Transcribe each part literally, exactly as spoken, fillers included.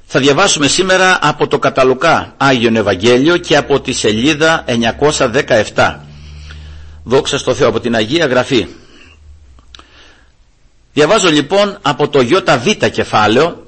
Θα διαβάσουμε σήμερα από το κατά Λουκά Άγιον Ευαγγέλιο και από τη σελίδα εννιακόσια δεκαεπτά. Δόξα στο Θεό, από την Αγία Γραφή. Διαβάζω λοιπόν από το ΙΒ κεφάλαιο,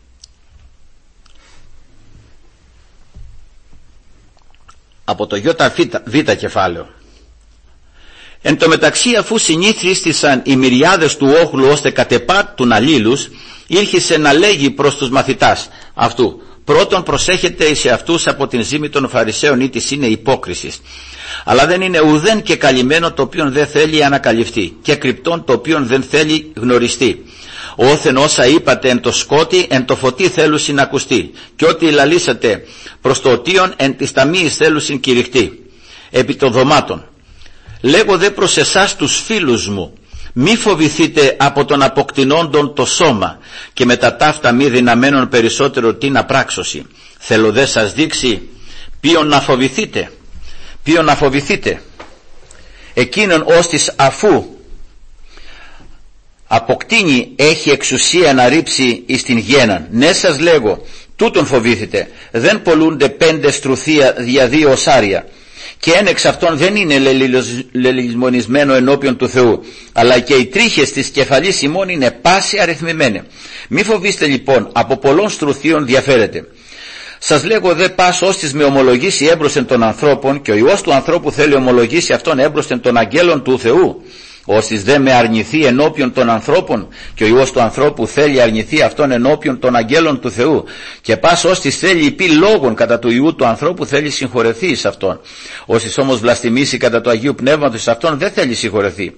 από το ΙΒ κεφάλαιο. Εν τω μεταξύ, αφού συνήθιστησαν οι μυριάδες του όχλου ώστε κατεπάτουν αλλήλους, ήρχισε να λέγει προς τους μαθητάς αυτού: πρώτον, προσέχετε εις αυτούς από την ζήμη των Φαρισαίων, ή της είναι υπόκρισης. Αλλά δεν είναι ουδέν και καλυμμένο το οποίον δεν θέλει ανακαλυφθεί, και κρυπτόν το οποίον δεν θέλει γνωριστεί. Όθεν όσα είπατε εν το σκότη, εν το φωτί θέλουσιν ακουστεί, και ό,τι λαλήσατε προς το οτίον, εν της ταμείας θέλουσιν κηρυχτεί. Επί των δωμάτων. Λέγω δε προς εσάς τους φίλους μου, μη φοβηθείτε από τον αποκτηνόντων το σώμα, και με τα ταύτα μη δυναμένων περισσότερο την απράξωση. Θέλω δε σας δείξει ποιον να φοβηθείτε. Ποιον να φοβηθείτε. Εκείνον ώστις αφού αποκτήνει έχει εξουσία να ρίψει εις την γέναν. Ναι, σας λέγω, τούτον φοβήθητε. Δεν πολλούνται πέντε στρουθία δια δύο οσάρια, και ένα εξ αυτών δεν είναι λελισμονισμένο ενώπιον του Θεού, αλλά και οι τρίχες της κεφαλής ημών είναι πάση αριθμημένε. Μη φοβήστε λοιπόν, από πολλών στρουθίων διαφέρετε. Σας λέγω δε πας ώστις με ομολογήσει έμπροσθεν των ανθρώπων, και ο Υιός του ανθρώπου θέλει ομολογήσει αυτόν έμπροσθεν των αγγέλων του Θεού. Ώστις δε με αρνηθεί ενώπιον των ανθρώπων, και ο Υιός του ανθρώπου θέλει αρνηθεί αυτόν ενώπιον των αγγέλων του Θεού. Και πας ώστις θέλει πει λόγων κατά του Υιού του ανθρώπου, θέλει συγχωρεθεί εις αυτόν. Ώστις όμως βλαστημίσει κατά του Αγίου Πνεύματος εις αυτόν, δεν θέλει συγχωρεθεί.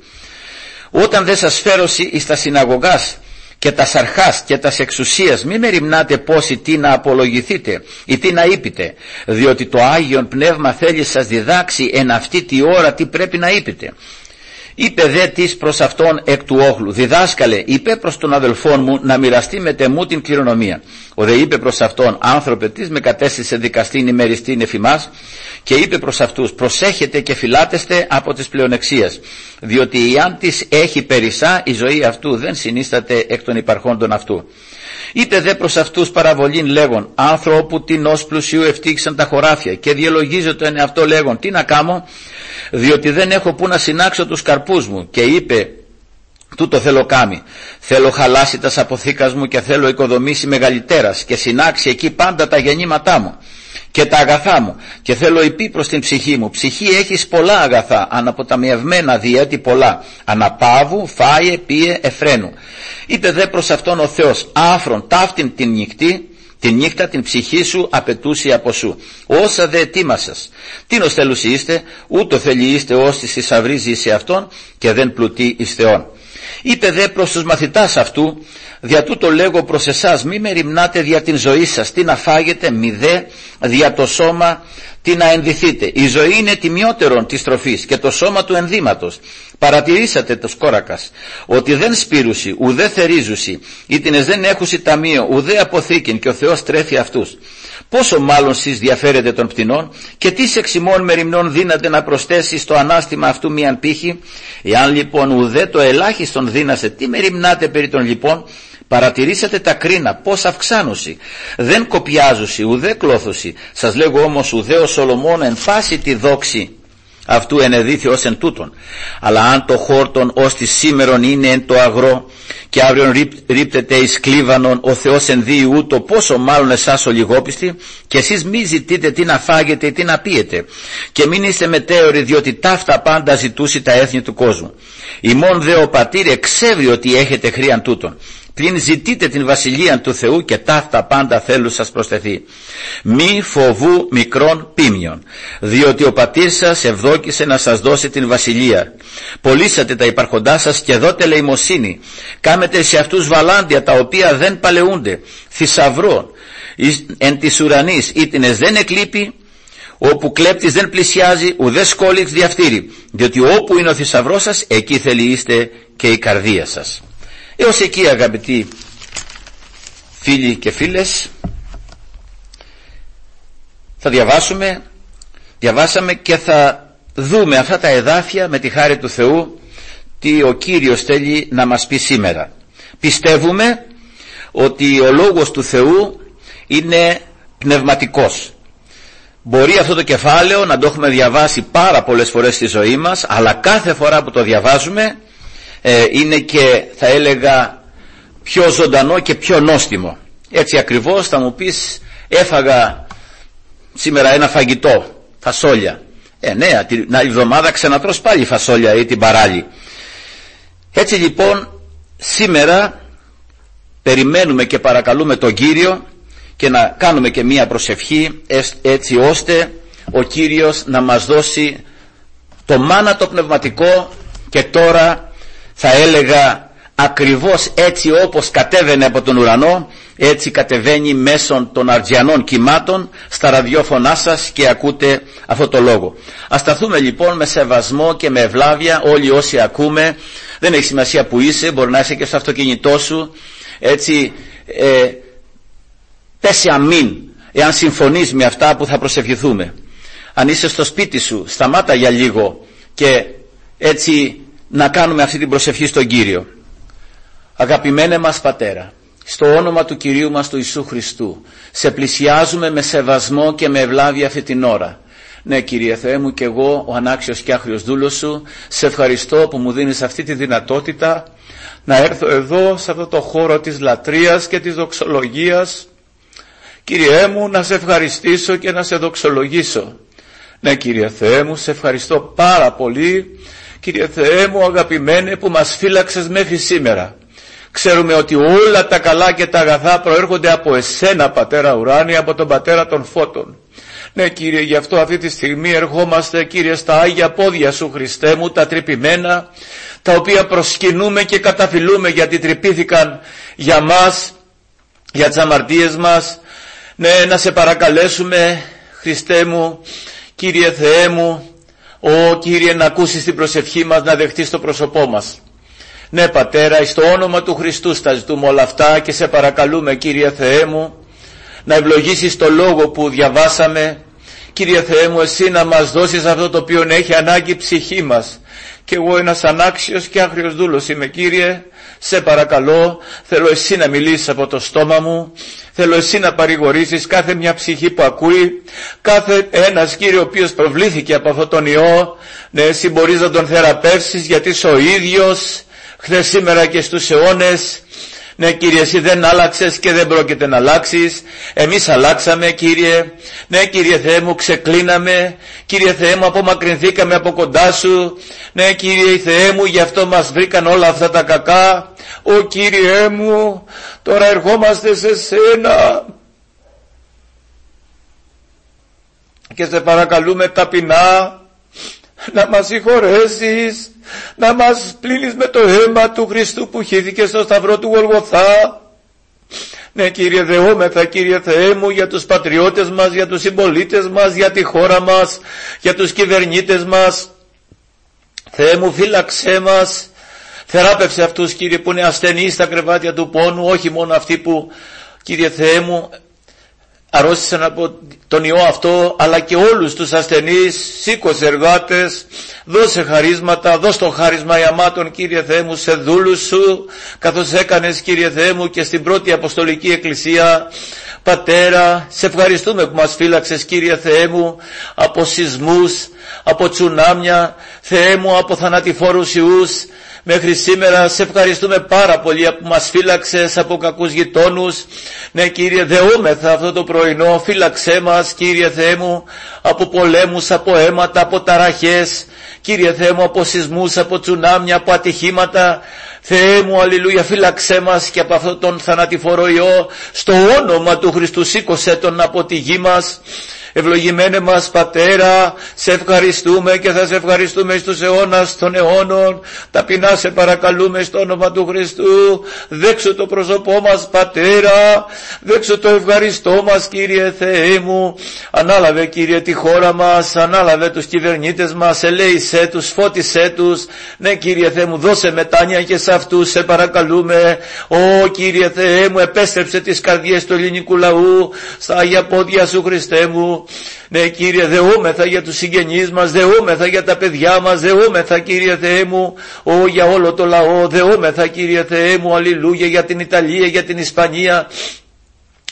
Όταν δε σας φέρωση εις τα συναγωγάς και τα σαρχάς και τα εξουσίας, μη μεριμνάτε πόσοι τι να απολογηθείτε ή τι να είπετε, διότι το Άγιον Πνεύμα θέλει σας διδάξει εν αυτή τη ώρα τι πρέπει να είπετε. Είπε δε της προς αυτόν εκ του όχλου: διδάσκαλε, είπε προς τον αδελφόν μου να μοιραστεί με τεμού την κληρονομία. Ο δε είπε προς αυτόν: άνθρωπε, τις με κατέστησε δικαστήν ημεριστήν εφημάς. Και είπε προς αυτούς: προσέχετε και φυλάτεστε από τις πλεονεξίες, διότι εάν της έχει περισσά, η ζωή αυτού δεν συνίσταται εκ των υπαρχόντων αυτού. Είπε δε προς αυτούς παραβολήν λέγον: άνθρωπου τινός πλουσίου ευτύχησαν τα χωράφια, και διαλογίζει τον εαυτό λέγον: τι να κάμω, διότι δεν έχω που να συνάξω τους καρπούς μου. Και είπε: τούτο θέλω κάμει, θέλω χαλάσει τας αποθήκας μου, και θέλω οικοδομήσει μεγαλυτέρας, και συνάξει εκεί πάντα τα γεννήματά μου και τα αγαθά μου, και θέλω υπή προς την ψυχή μου: ψυχή έχεις πολλά αγαθά, αναποταμιευμένα διέτη πολλά, αναπαύου, φάε, πίε, εφραίνου. Είπε δε προς αυτόν ο Θεός: άφρον ταύτην την νυχτή, την νύχτα την ψυχή σου απαιτούσε από σου. Όσα δε ετοίμασας, τίνος θέλουσι είστε, ούτω θέλει είστε ώστις εισαυρίζει σε αυτόν, και δεν πλουτεί εις Θεόν. Είπε δε προς τους μαθητάς αυτού: δια τούτο λέγω προς εσάς, μη μεριμνάτε δια την ζωή σας, τι να φάγετε, μη δε δια το σώμα τι να ενδυθείτε. Η ζωή είναι τιμιότερον της τροφής, και το σώμα του ενδύματος. Παρατηρήσατε το σκόρακας, ότι δεν σπήρουσι, ουδέ θερίζουσι, ήτινες δεν έχουσι ταμείο, ουδέ αποθήκην, και ο Θεός τρέφει αυτούς. Πόσο μάλλον σεις διαφέρετε των πτηνών, και τι εξ ημών μεριμνών δύναται να προσθέσει στο ανάστημα αυτού μίαν πύχη. Εάν λοιπόν ουδέ το ελάχιστον δύνασε, τι μεριμνάτε περί των λοιπόν. Παρατηρήσατε τα κρίνα πως αυξάνουσι, δεν κοπιάζουσι, ουδέ κλώθουσι. Σας λέγω όμως, ουδέ ο Σολομών εν πάση τη δόξη αυτού ενεδίθη ως εν τούτον. Αλλά αν το χόρτον ως τη σήμερον είναι εν το αγρό, και αύριον ρίπτεται εις κλίβανον, ο Θεός ενδύει ούτω, πόσο μάλλον εσάς ο λιγόπιστοι. Και εσείς μη ζητείτε τι να φάγετε ή τι να πίετε, και μην είστε μετέωροι, διότι ταύτα πάντα ζητούσι τα έθνη του κόσμου. Ημών δε ο πατήρ εξεύρει ότι έχετε χρήαν τούτον. Πλην ζητείτε την βασιλεία του Θεού, και ταύτα πάντα θέλουν σας προσθεθεί. Μη φοβού μικρών πίμιων, διότι ο πατήρ σας ευδόκησε να σας δώσει την βασιλεία. Πωλήσατε τα υπαρχοντά σας και δώτε ελεημοσύνη. Κάμετε σε αυτούς βαλάντια τα οποία δεν παλαιούνται, θησαυρών εν της ουρανής, ήτινες δεν εκλείπει, όπου κλέπτης δεν πλησιάζει, ουδέ σκόλιξ διαφτείρει, διότι όπου είναι ο θησαυρός σας, εκεί θέλει είστε και η καρδία σας. Έως εκεί, αγαπητοί φίλοι και φίλες, θα διαβάσουμε, διαβάσαμε και θα δούμε αυτά τα εδάφια με τη χάρη του Θεού, τι ο Κύριος θέλει να μας πει σήμερα. Πιστεύουμε ότι ο Λόγος του Θεού είναι πνευματικός. Μπορεί αυτό το κεφάλαιο να το έχουμε διαβάσει πάρα πολλές φορές στη ζωή μας, αλλά κάθε φορά που το διαβάζουμε ε, είναι και, θα έλεγα, πιο ζωντανό και πιο νόστιμο. Έτσι ακριβώς θα μου πεις, έφαγα σήμερα ένα φαγητό, φασόλια. Ε, ναι, την άλλη εβδομάδα ξανατρως πάλι φασόλια ή την παράλληλη. Έτσι λοιπόν σήμερα περιμένουμε και παρακαλούμε τον Κύριο και να κάνουμε και μία προσευχή, έτσι ώστε ο Κύριος να μας δώσει το μάνα το πνευματικό, και τώρα θα έλεγα ακριβώς έτσι όπως κατέβαινε από τον ουρανό, έτσι κατεβαίνει μέσω των αρτζιανών κυμάτων στα ραδιόφωνά σας και ακούτε αυτό το λόγο. Ας σταθούμε λοιπόν με σεβασμό και με ευλάβεια όλοι όσοι ακούμε. Δεν έχει σημασία που είσαι, μπορεί να είσαι και στο αυτοκίνητό σου, έτσι ε, πέσει αμήν εάν συμφωνείς με αυτά που θα προσευχηθούμε. Αν είσαι στο σπίτι σου, σταμάτα για λίγο και έτσι να κάνουμε αυτή την προσευχή στον Κύριο. Αγαπημένε μας Πατέρα, στο όνομα του Κυρίου μας του Ιησού Χριστού, σε πλησιάζουμε με σεβασμό και με ευλάβεια αυτή την ώρα. Ναι, Κύριε Θεέ μου, και εγώ ο ανάξιος και άχριος δούλος σου, σε ευχαριστώ που μου δίνεις αυτή τη δυνατότητα να έρθω εδώ σε αυτό το χώρο της λατρείας και της δοξολογίας. Κύριέ μου, να σε ευχαριστήσω και να σε δοξολογήσω. Ναι, Κύριε Θεέ μου, σε ευχαριστώ πάρα πολύ. Κύριε Θεέ μου αγαπημένε, που μας φύλαξες μέχρι σήμερα. Ξέρουμε ότι όλα τα καλά και τα αγαθά προέρχονται από εσένα, Πατέρα ουράνια, από τον Πατέρα των φώτων. Ναι, Κύριε, γι' αυτό αυτή τη στιγμή ερχόμαστε, Κύριε, στα Άγια πόδια σου, Χριστέ μου, τα τρυπημένα, τα οποία προσκυνούμε και καταφυλούμε, γιατί τρυπήθηκαν για μας, για τις αμαρτίες μας. Ναι, να σε παρακαλέσουμε, Χριστέ μου, Κύριε Θεέ μου, ο Κύριε, να ακούσεις την προσευχή μας, να δεχτείς το πρόσωπό μας. Ναι, Πατέρα, στο όνομα του Χριστού στα ζητούμε όλα αυτά και σε παρακαλούμε, Κύριε Θεέ μου, να ευλογήσεις το λόγο που διαβάσαμε. Κύριε Θεέ μου, εσύ να μας δώσεις αυτό το οποίο έχει ανάγκη η ψυχή μας. Και εγώ ένας ανάξιος και άγριος δούλος είμαι, Κύριε. Σε παρακαλώ, θέλω εσύ να μιλήσεις από το στόμα μου. Θέλω εσύ να παρηγορήσεις κάθε μια ψυχή που ακούει. Κάθε ένας, Κύριε, ο οποίος προβλήθηκε από αυτόν τον ιό. Ναι, εσύ μπορείς να τον θεραπεύσεις, γιατί είσαι ο ίδιος χθες, σήμερα και στους αιώνες. Ναι, Κύριε, εσύ δεν άλλαξες και δεν πρόκειται να αλλάξεις. Εμείς αλλάξαμε, Κύριε. Ναι, Κύριε Θεέ μου, ξεκλίναμε. Κύριε Θεέ μου, απομακρυνθήκαμε από κοντά σου. Ναι, Κύριε Θεέ μου, γι' αυτό μας βρήκαν όλα αυτά τα κακά. Ω Κύριε μου, τώρα ερχόμαστε σε σένα και σε παρακαλούμε ταπεινά να μας συγχωρέσεις, να μας πλύνεις με το αίμα του Χριστού που χύθηκε στο σταυρό του Γολγοθά. Ναι, Κύριε, δεόμεθα, Κύριε Θεέ μου, για τους πατριώτες μας, για τους συμπολίτες μας, για τη χώρα μας, για τους κυβερνήτες μας. Θεέ μου, φύλαξέ μας, θεράπευσε αυτούς, Κύριε, που είναι ασθενείς στα κρεβάτια του πόνου, όχι μόνο αυτοί που, Κύριε Θεέ μου, αρρώστησαν από τον ιό αυτό, αλλά και όλους τους ασθενείς. Σήκωσε εργάτες, δώσε χαρίσματα, δώσ' το χάρισμα ιαμάτων, Κύριε Θεέ μου, σε δούλους σου, καθώς έκανες, Κύριε Θεέ μου, και στην πρώτη Αποστολική Εκκλησία. Πατέρα, σε ευχαριστούμε που μας φύλαξες, Κύριε Θεέ μου, από σεισμούς, από τσουνάμια, Θεέ μου, από θανατηφόρους ιούς. Μέχρι σήμερα σε ευχαριστούμε πάρα πολύ που μας φύλαξες από κακούς γειτόνους. Ναι, Κύριε, δεόμεθα αυτό το πρωινό, φύλαξέ μας, Κύριε Θεέ μου, από πολέμους, από αίματα, από ταραχές, Κύριε Θεέ μου, από σεισμούς, από τσουνάμια, από ατυχήματα. Θεέ μου, αλληλούια, φύλαξέ μας και από αυτόν τον θανατηφόρο ιό. Στο όνομα του Χριστού σήκωσέ τον από τη γη μας. Ευλογημένε μας Πατέρα, σε ευχαριστούμε και θα σε ευχαριστούμε στους αιώνας των αιώνων. Ταπεινά σε παρακαλούμε στο όνομα του Χριστού. Δέξου το πρόσωπό μας, Πατέρα, δέξου το ευχαριστώ μας, Κύριε Θεέ μου. Ανάλαβε, Κύριε, τη χώρα μας, ανάλαβε τους κυβερνήτες μας, ελέησέ τους, φώτισέ τους. Ναι, Κύριε Θεέ μου, δώσε μετάνοια και σε αυτούς, σε παρακαλούμε. Ω Κύριε Θεέ μου, επέστρεψε τις καρδιές του ελληνικού λαού στα Άγια πόδια σου, Χριστέ μου. Ναι, Κύριε, δεόμεθα για τους συγγενείς μας, δεόμεθα για τα παιδιά μας, δεόμεθα, Κύριε Θεέ μου, ο, για όλο το λαό, δεόμεθα, Κύριε Θεέ μου, αλληλούια, για την Ιταλία, για την Ισπανία.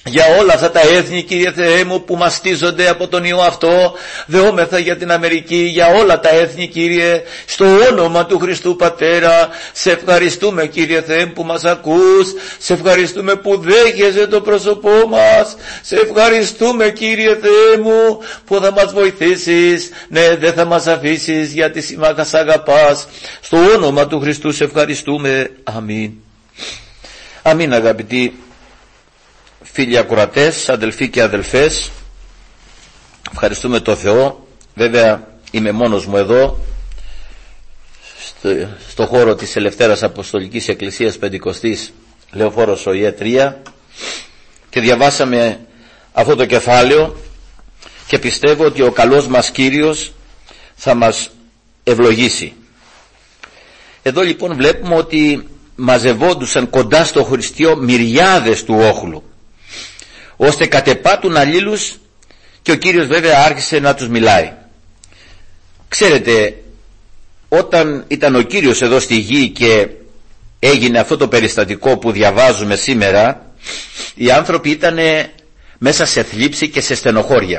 για όλα αυτά τα έθνη, Κύριε Θεέ μου, που μαστίζονται από τον ιό αυτό. Δεόμεθα για την Αμερική, για όλα τα έθνη, Κύριε, στο όνομα του Χριστού Πατέρα. Σε ευχαριστούμε, Κύριε Θεέ, που μας ακούς. Σε ευχαριστούμε που δέχεσαι το πρόσωπό μας. Σε ευχαριστούμε, Κύριε Θεέ μου, που θα μας βοηθήσεις. Ναι, δεν θα μας αφήσεις, γιατί σήμαχα σ' αγαπάς. Στο όνομα του Χριστού σε ευχαριστούμε. Αμήν. Αμήν, αγαπητοί φίλοι ακροατές, αδελφοί και αδελφές, ευχαριστούμε το Θεό. Βέβαια είμαι μόνος μου εδώ στο, στο χώρο της Ελευθέρας Αποστολικής Εκκλησίας Πεντηκοστής, Λεωφόρος ΟΗΕ τρία, και διαβάσαμε αυτό το κεφάλαιο και πιστεύω ότι ο καλός μας Κύριος θα μας ευλογήσει. Εδώ λοιπόν βλέπουμε ότι μαζευόντουσαν κοντά στο Χριστιό μυριάδες του όχλου, ώστε κατεπάτουν αλλήλους, και ο Κύριος βέβαια άρχισε να τους μιλάει. Ξέρετε, όταν ήταν ο Κύριος εδώ στη γη και έγινε αυτό το περιστατικό που διαβάζουμε σήμερα, οι άνθρωποι ήταν μέσα σε θλίψη και σε στενοχώρια.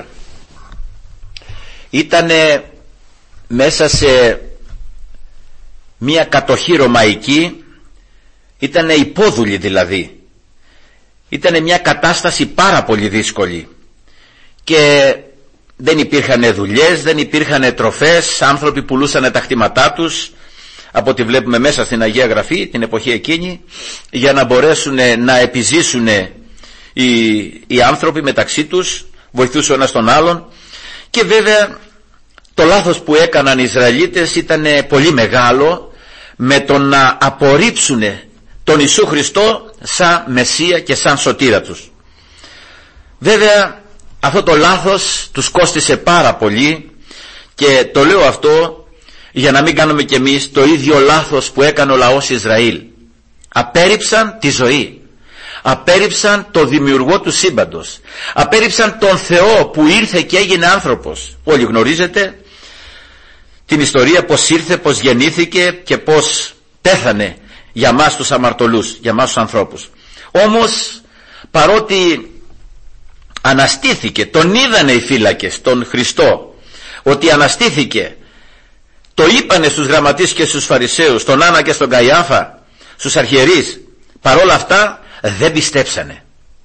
Ήταν μέσα σε μια κατοχή ρωμαϊκή, ήταν υπόδουλοι δηλαδή. Ήταν μια κατάσταση πάρα πολύ δύσκολη και δεν υπήρχαν δουλειές, δεν υπήρχαν τροφές, άνθρωποι πουλούσαν τα κτήματά τους, από ό,τι βλέπουμε μέσα στην Αγία Γραφή την εποχή εκείνη, για να μπορέσουν να επιζήσουν οι, οι άνθρωποι μεταξύ τους, βοηθούσε ο ένας τον άλλον. Και βέβαια το λάθος που έκαναν οι Ισραηλίτες ήταν πολύ μεγάλο, με το να απορρίψουν τον Ιησού Χριστό σαν Μεσσία και σαν σωτήρα τους. Βέβαια αυτό το λάθος τους κόστισε πάρα πολύ, και το λέω αυτό για να μην κάνουμε κι εμείς το ίδιο λάθος που έκανε ο λαός Ισραήλ. Απέρριψαν τη ζωή, απέρριψαν το δημιουργό του σύμπαντος, απέρριψαν τον Θεό που ήρθε και έγινε άνθρωπος. Όλοι γνωρίζετε την ιστορία, πως ήρθε, πως γεννήθηκε και πως πέθανε για μας τους αμαρτωλούς, για μας τους ανθρώπους. Όμως παρότι αναστήθηκε, τον είδανε οι φύλακες, τον Χριστό, ότι αναστήθηκε, το είπανε στους γραμματείς και στους Φαρισαίους, στον Άννα και στον Καϊάφα, στους αρχιερείς, παρόλα αυτά δεν πιστέψανε.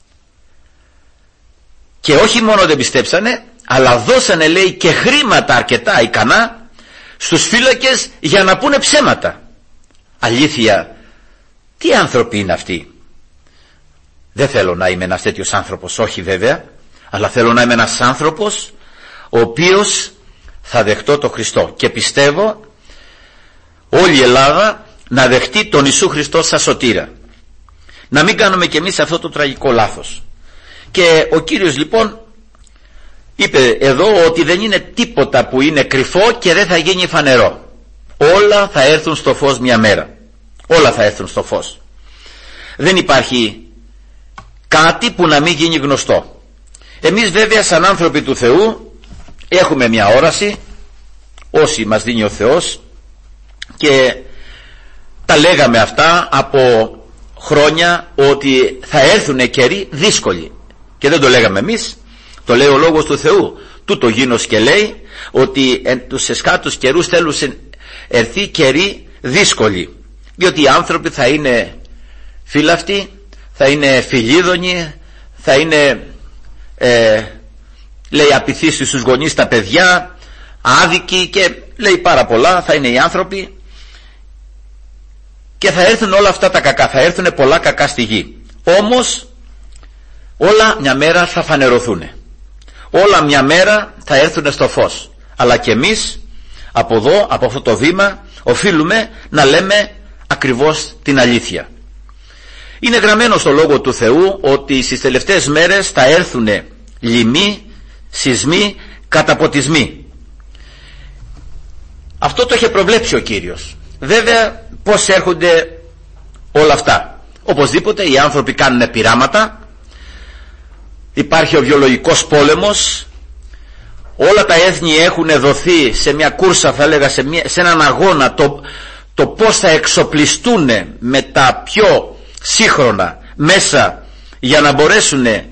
Και όχι μόνο δεν πιστέψανε, αλλά δώσανε, λέει, και χρήματα αρκετά ικανά στους φύλακες για να πούνε ψέματα. Αλήθεια, τι άνθρωποι είναι αυτοί? Δεν θέλω να είμαι ένας τέτοιος άνθρωπος, όχι βέβαια, αλλά θέλω να είμαι ένας άνθρωπος ο οποίος θα δεχτώ τον Χριστό, και πιστεύω όλη η Ελλάδα να δεχτεί τον Ιησού Χριστό σαν σωτήρα. Να μην κάνουμε κι εμείς αυτό το τραγικό λάθος. Και ο Κύριος λοιπόν είπε εδώ ότι δεν είναι τίποτα που είναι κρυφό και δεν θα γίνει φανερό. Όλα θα έρθουν στο φως μια μέρα. Όλα θα έρθουν στο φως. Δεν υπάρχει κάτι που να μην γίνει γνωστό. Εμείς βέβαια σαν άνθρωποι του Θεού έχουμε μια όραση, όσοι μας δίνει ο Θεός, και τα λέγαμε αυτά από χρόνια, ότι θα έρθουν καιροί δύσκολοι, και δεν το λέγαμε εμείς, το λέει ο Λόγος του Θεού. Τούτο γίνος και λέει ότι εν τους εσκάτους καιρούς θέλουν έρθει καιροί δύσκολοι, διότι οι άνθρωποι θα είναι φύλαυτοι, θα είναι φιλίδωνοι, θα είναι ε, λέει απειθείς στους γονείς τα παιδιά, άδικοι, και λέει πάρα πολλά. Θα είναι οι άνθρωποι και θα έρθουν όλα αυτά τα κακά, θα έρθουν πολλά κακά στη γη. Όμως όλα μια μέρα θα φανερωθούν, όλα μια μέρα θα έρθουν στο φως. Αλλά και εμείς από εδώ, από αυτό το βήμα, οφείλουμε να λέμε ακριβώς την αλήθεια. Είναι γραμμένο στο Λόγο του Θεού ότι στις τελευταίες μέρες θα έρθουν λοιμοί, σεισμοί, καταποτισμοί. Αυτό το είχε προβλέψει ο Κύριος. Βέβαια πώς έρχονται όλα αυτά? Οπωσδήποτε οι άνθρωποι κάνουν πειράματα, υπάρχει ο βιολογικός πόλεμος, όλα τα έθνη έχουν δοθεί σε μια κούρσα, θα έλεγα, σε, μια, σε έναν αγώνα, το, το πώς θα εξοπλιστούν με τα πιο σύγχρονα μέσα για να μπορέσουν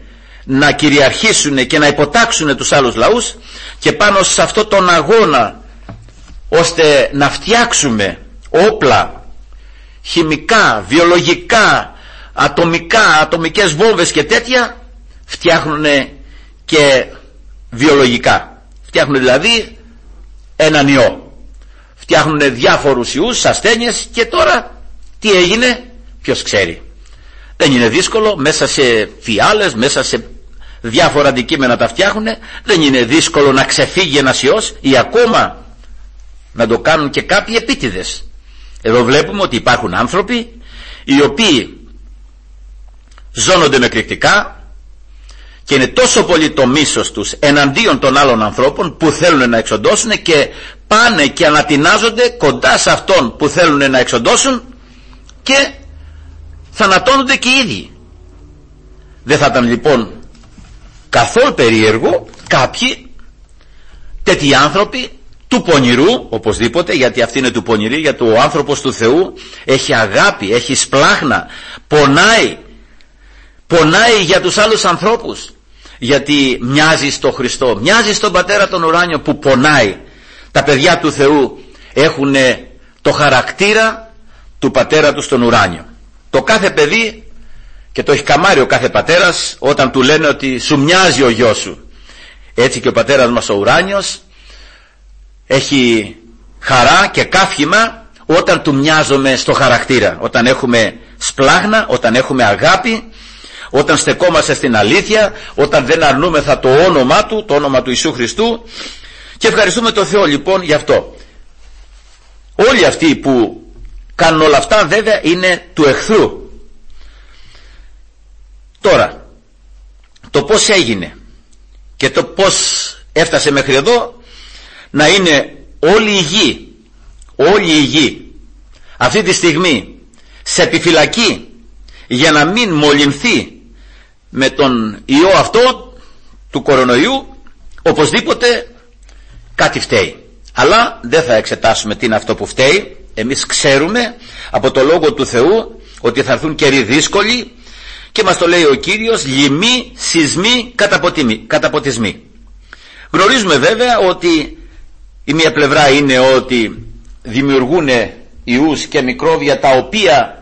να κυριαρχήσουν και να υποτάξουν τους άλλους λαούς, και πάνω σε αυτό τον αγώνα ώστε να φτιάξουμε όπλα χημικά, βιολογικά, ατομικά, ατομικές βόμβες και τέτοια, φτιάχνουν και βιολογικά. Φτιάχνουν δηλαδή έναν ιό, φτιάχνουν διάφορους ιούς, ασθένειες, και τώρα τι έγινε, ποιος ξέρει. Δεν είναι δύσκολο, μέσα σε φιάλες, μέσα σε διάφορα αντικείμενα τα φτιάχνουν. Δεν είναι δύσκολο να ξεφύγει ένας ιός, ή ακόμα να το κάνουν και κάποιοι επίτηδες. Εδώ βλέπουμε ότι υπάρχουν άνθρωποι οι οποίοι ζώνονται με εκρηκτικά, και είναι τόσο πολύ το μίσος τους εναντίον των άλλων ανθρώπων που θέλουν να εξοντώσουν, και πάνε και ανατινάζονται κοντά σε αυτόν που θέλουν να εξοντώσουν, και θανατώνονται και οι ίδιοι. Δεν θα ήταν λοιπόν καθόλου περίεργο κάποιοι τέτοιοι άνθρωποι του πονηρού, οπωσδήποτε, γιατί αυτή είναι του πονηρή, γιατί ο άνθρωπος του Θεού έχει αγάπη, έχει σπλάχνα, πονάει, πονάει για τους άλλους ανθρώπους, γιατί μοιάζει στο Χριστό, μοιάζει στον Πατέρα τον ουράνιο που πονάει. Τα παιδιά του Θεού έχουν το χαρακτήρα του Πατέρα του στον ουράνιο. Το κάθε παιδί, και το έχει καμάρει ο κάθε πατέρας, όταν του λένε ότι σου μοιάζει ο γιος σου. Έτσι και ο Πατέρας μας ο ουράνιος έχει χαρά και καύχημα όταν του μοιάζουμε στο χαρακτήρα, όταν έχουμε σπλάχνα, όταν έχουμε αγάπη, όταν στεκόμαστε στην αλήθεια, όταν δεν αρνούμεθα το όνομά του, το όνομα του Ιησού Χριστού. Και ευχαριστούμε τον Θεό λοιπόν γι' αυτό. Όλοι αυτοί που κάνουν όλα αυτά βέβαια είναι του εχθρού. Τώρα, το πώς έγινε και το πώς έφτασε μέχρι εδώ, να είναι όλη η γη, όλη η γη αυτή τη στιγμή σε επιφυλακή για να μην μολυνθεί με τον ιό αυτό του κορονοϊού, οπωσδήποτε κάτι φταίει. Αλλά δεν θα εξετάσουμε τι είναι αυτό που φταίει. Εμείς ξέρουμε από το Λόγο του Θεού ότι θα έρθουν καιροί δύσκολοι, και μας το λέει ο Κύριος, λοιμοί, σεισμοί, καταποτισμοί. Γνωρίζουμε βέβαια ότι η μία πλευρά είναι ότι δημιουργούν ιούς και μικρόβια τα οποία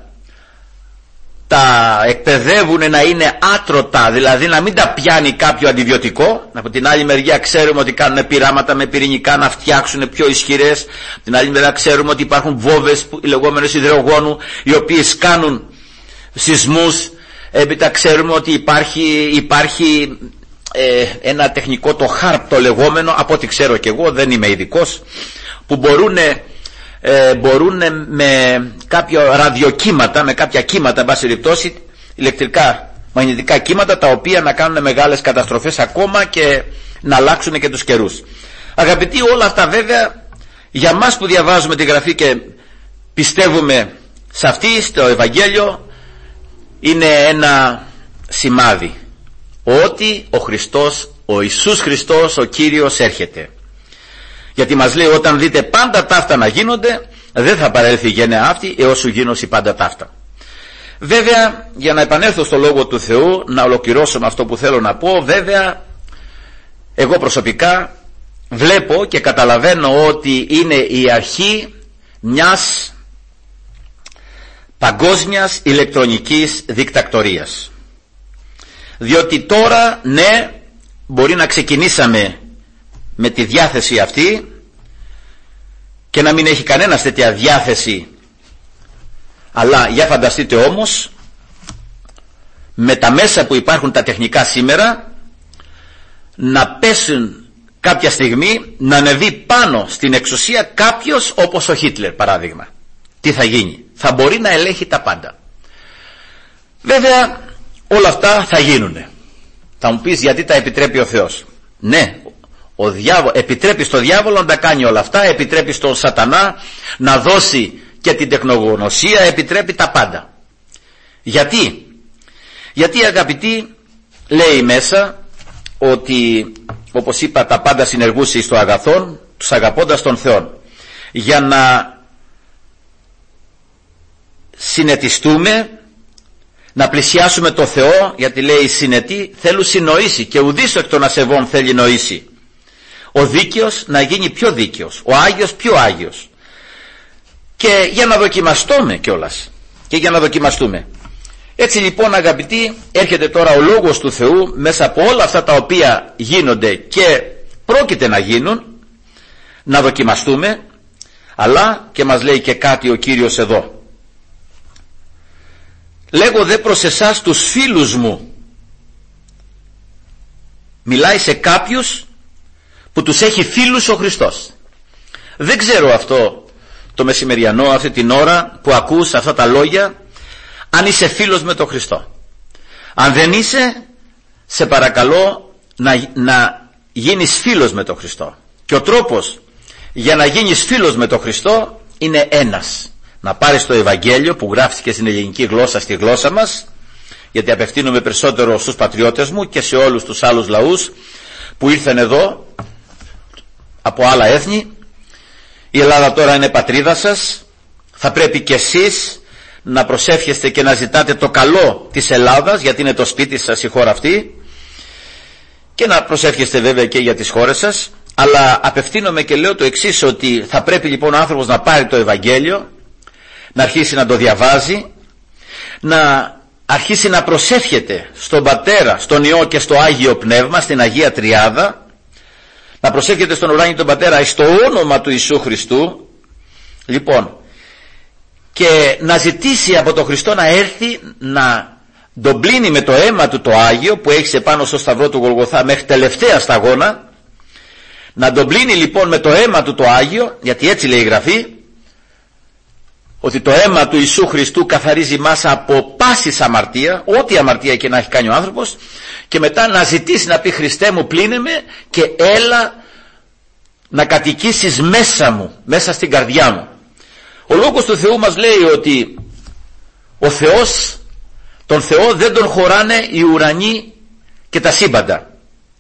τα εκπαιδεύουν να είναι άτρωτα, δηλαδή να μην τα πιάνει κάποιο αντιβιωτικό. Από την άλλη μεριά ξέρουμε ότι κάνουν πειράματα με πυρηνικά να φτιάξουν πιο ισχυρές. Από την άλλη μεριά ξέρουμε ότι υπάρχουν βόβες, οι λεγόμενες υδρογόνου, οι οποίες κάνουν σεισμούς. Έπειτα ξέρουμε ότι υπάρχει, υπάρχει ε, ένα τεχνικό, το χάρπ το λεγόμενο, από ό,τι ξέρω και εγώ, δεν είμαι ειδικός, που μπορούν Ε, μπορούν με κάποια ραδιοκύματα, με κάποια κύματα, εν πάση περιπτώσει, ηλεκτρικά, μαγνητικά κύματα, τα οποία να κάνουν μεγάλες καταστροφές ακόμα και να αλλάξουν και τους καιρούς. Αγαπητοί, όλα αυτά βέβαια για μας που διαβάζουμε τη Γραφή και πιστεύουμε σε αυτή, στο Ευαγγέλιο, είναι ένα σημάδι ότι ο Χριστός, ο Ιησούς Χριστός, ο Κύριος έρχεται. Γιατί μας λέει, όταν δείτε πάντα ταύτα να γίνονται, δεν θα παρέλθει η γενναία αυτή έως σου γίνωση πάντα ταύτα. Βέβαια, για να επανέλθω στο Λόγο του Θεού, να ολοκληρώσω με αυτό που θέλω να πω, βέβαια εγώ προσωπικά βλέπω και καταλαβαίνω ότι είναι η αρχή μιας παγκόσμιας ηλεκτρονικής δικτακτορίας. Διότι τώρα, ναι, μπορεί να ξεκινήσαμε με τη διάθεση αυτή και να μην έχει κανένας τέτοια διάθεση, αλλά για φανταστείτε όμως, με τα μέσα που υπάρχουν τα τεχνικά σήμερα, να πέσουν κάποια στιγμή, να ανεβεί πάνω στην εξουσία κάποιος όπως ο Χίτλερ παράδειγμα. Τι θα γίνει? Θα μπορεί να ελέγχει τα πάντα. Βέβαια όλα αυτά θα γίνουνε. Θα μου πεις, γιατί τα επιτρέπει ο Θεός? Ναι, ο διάβολος επιτρέπει στο διάβολο να τα κάνει όλα αυτά, επιτρέπει στον σατανά να δώσει και την τεχνογνωσία, επιτρέπει τα πάντα. Γιατί? Γιατί, αγαπητοί, λέει μέσα ότι, όπως είπα, τα πάντα συνεργούσε στο αγαθόν, τους αγαπώντας τον Θεόν, για να συνετιστούμε, να πλησιάσουμε το Θεό, γιατί λέει οι συνετοί θέλουν συνοήσει και ουδής εκ των ασεβών θέλει νοήσει. Ο δίκαιος να γίνει πιο δίκαιος, ο Άγιος πιο Άγιος. Και για να δοκιμαστούμε κιόλας, και για να δοκιμαστούμε. Έτσι λοιπόν αγαπητοί, έρχεται τώρα ο Λόγος του Θεού μέσα από όλα αυτά τα οποία γίνονται και πρόκειται να γίνουν, να δοκιμαστούμε, αλλά και μας λέει και κάτι ο Κύριος εδώ. Λέγω δε προς εσάς τους φίλους μου. Μιλάει σε κάποιους που τους έχει φίλους ο Χριστός. Δεν ξέρω αυτό το μεσημεριανό, αυτή την ώρα που ακούς αυτά τα λόγια, αν είσαι φίλος με τον Χριστό. Αν δεν είσαι, σε παρακαλώ να, να γίνεις φίλος με τον Χριστό. Και ο τρόπος για να γίνεις φίλος με τον Χριστό είναι ένας. Να πάρεις το Ευαγγέλιο που γράφτηκε στην ελληνική γλώσσα, στη γλώσσα μας, γιατί απευθύνομαι περισσότερο στους πατριώτες μου και σε όλους τους άλλους λαούς που ήρθαν εδώ από άλλα έθνη. Η Ελλάδα τώρα είναι πατρίδα σας. Θα πρέπει και εσείς να προσεύχεστε και να ζητάτε το καλό της Ελλάδας, γιατί είναι το σπίτι σας η χώρα αυτή, και να προσεύχεστε βέβαια και για τις χώρες σας. Αλλά απευθύνομαι και λέω το εξής, ότι θα πρέπει λοιπόν ο άνθρωπος να πάρει το Ευαγγέλιο, να αρχίσει να το διαβάζει, να αρχίσει να προσεύχεται στον Πατέρα, στον Υιό και στο Άγιο Πνεύμα, στην Αγία Τριάδα, να προσεύχεται στον ουράνιο τον Πατέρα στο όνομα του Ιησού Χριστού, λοιπόν, και να ζητήσει από τον Χριστό να έρθει να τον πλύνει με το αίμα του το Άγιο που έχει επάνω στο σταυρό του Γολγοθά μέχρι τελευταία σταγόνα, να τον πλύνει λοιπόν με το αίμα του το Άγιο, γιατί έτσι λέει η Γραφή, ότι το αίμα του Ιησού Χριστού καθαρίζει μάσα από πάσης αμαρτία, ό,τι αμαρτία και να έχει κάνει ο άνθρωπος, και μετά να ζητήσει να πει Χριστέ μου πλύνε με και έλα να κατοικήσεις μέσα μου, μέσα στην καρδιά μου. Ο Λόγος του Θεού μας λέει ότι ο Θεός, τον Θεό δεν τον χωράνε οι ουρανοί και τα σύμπαντα,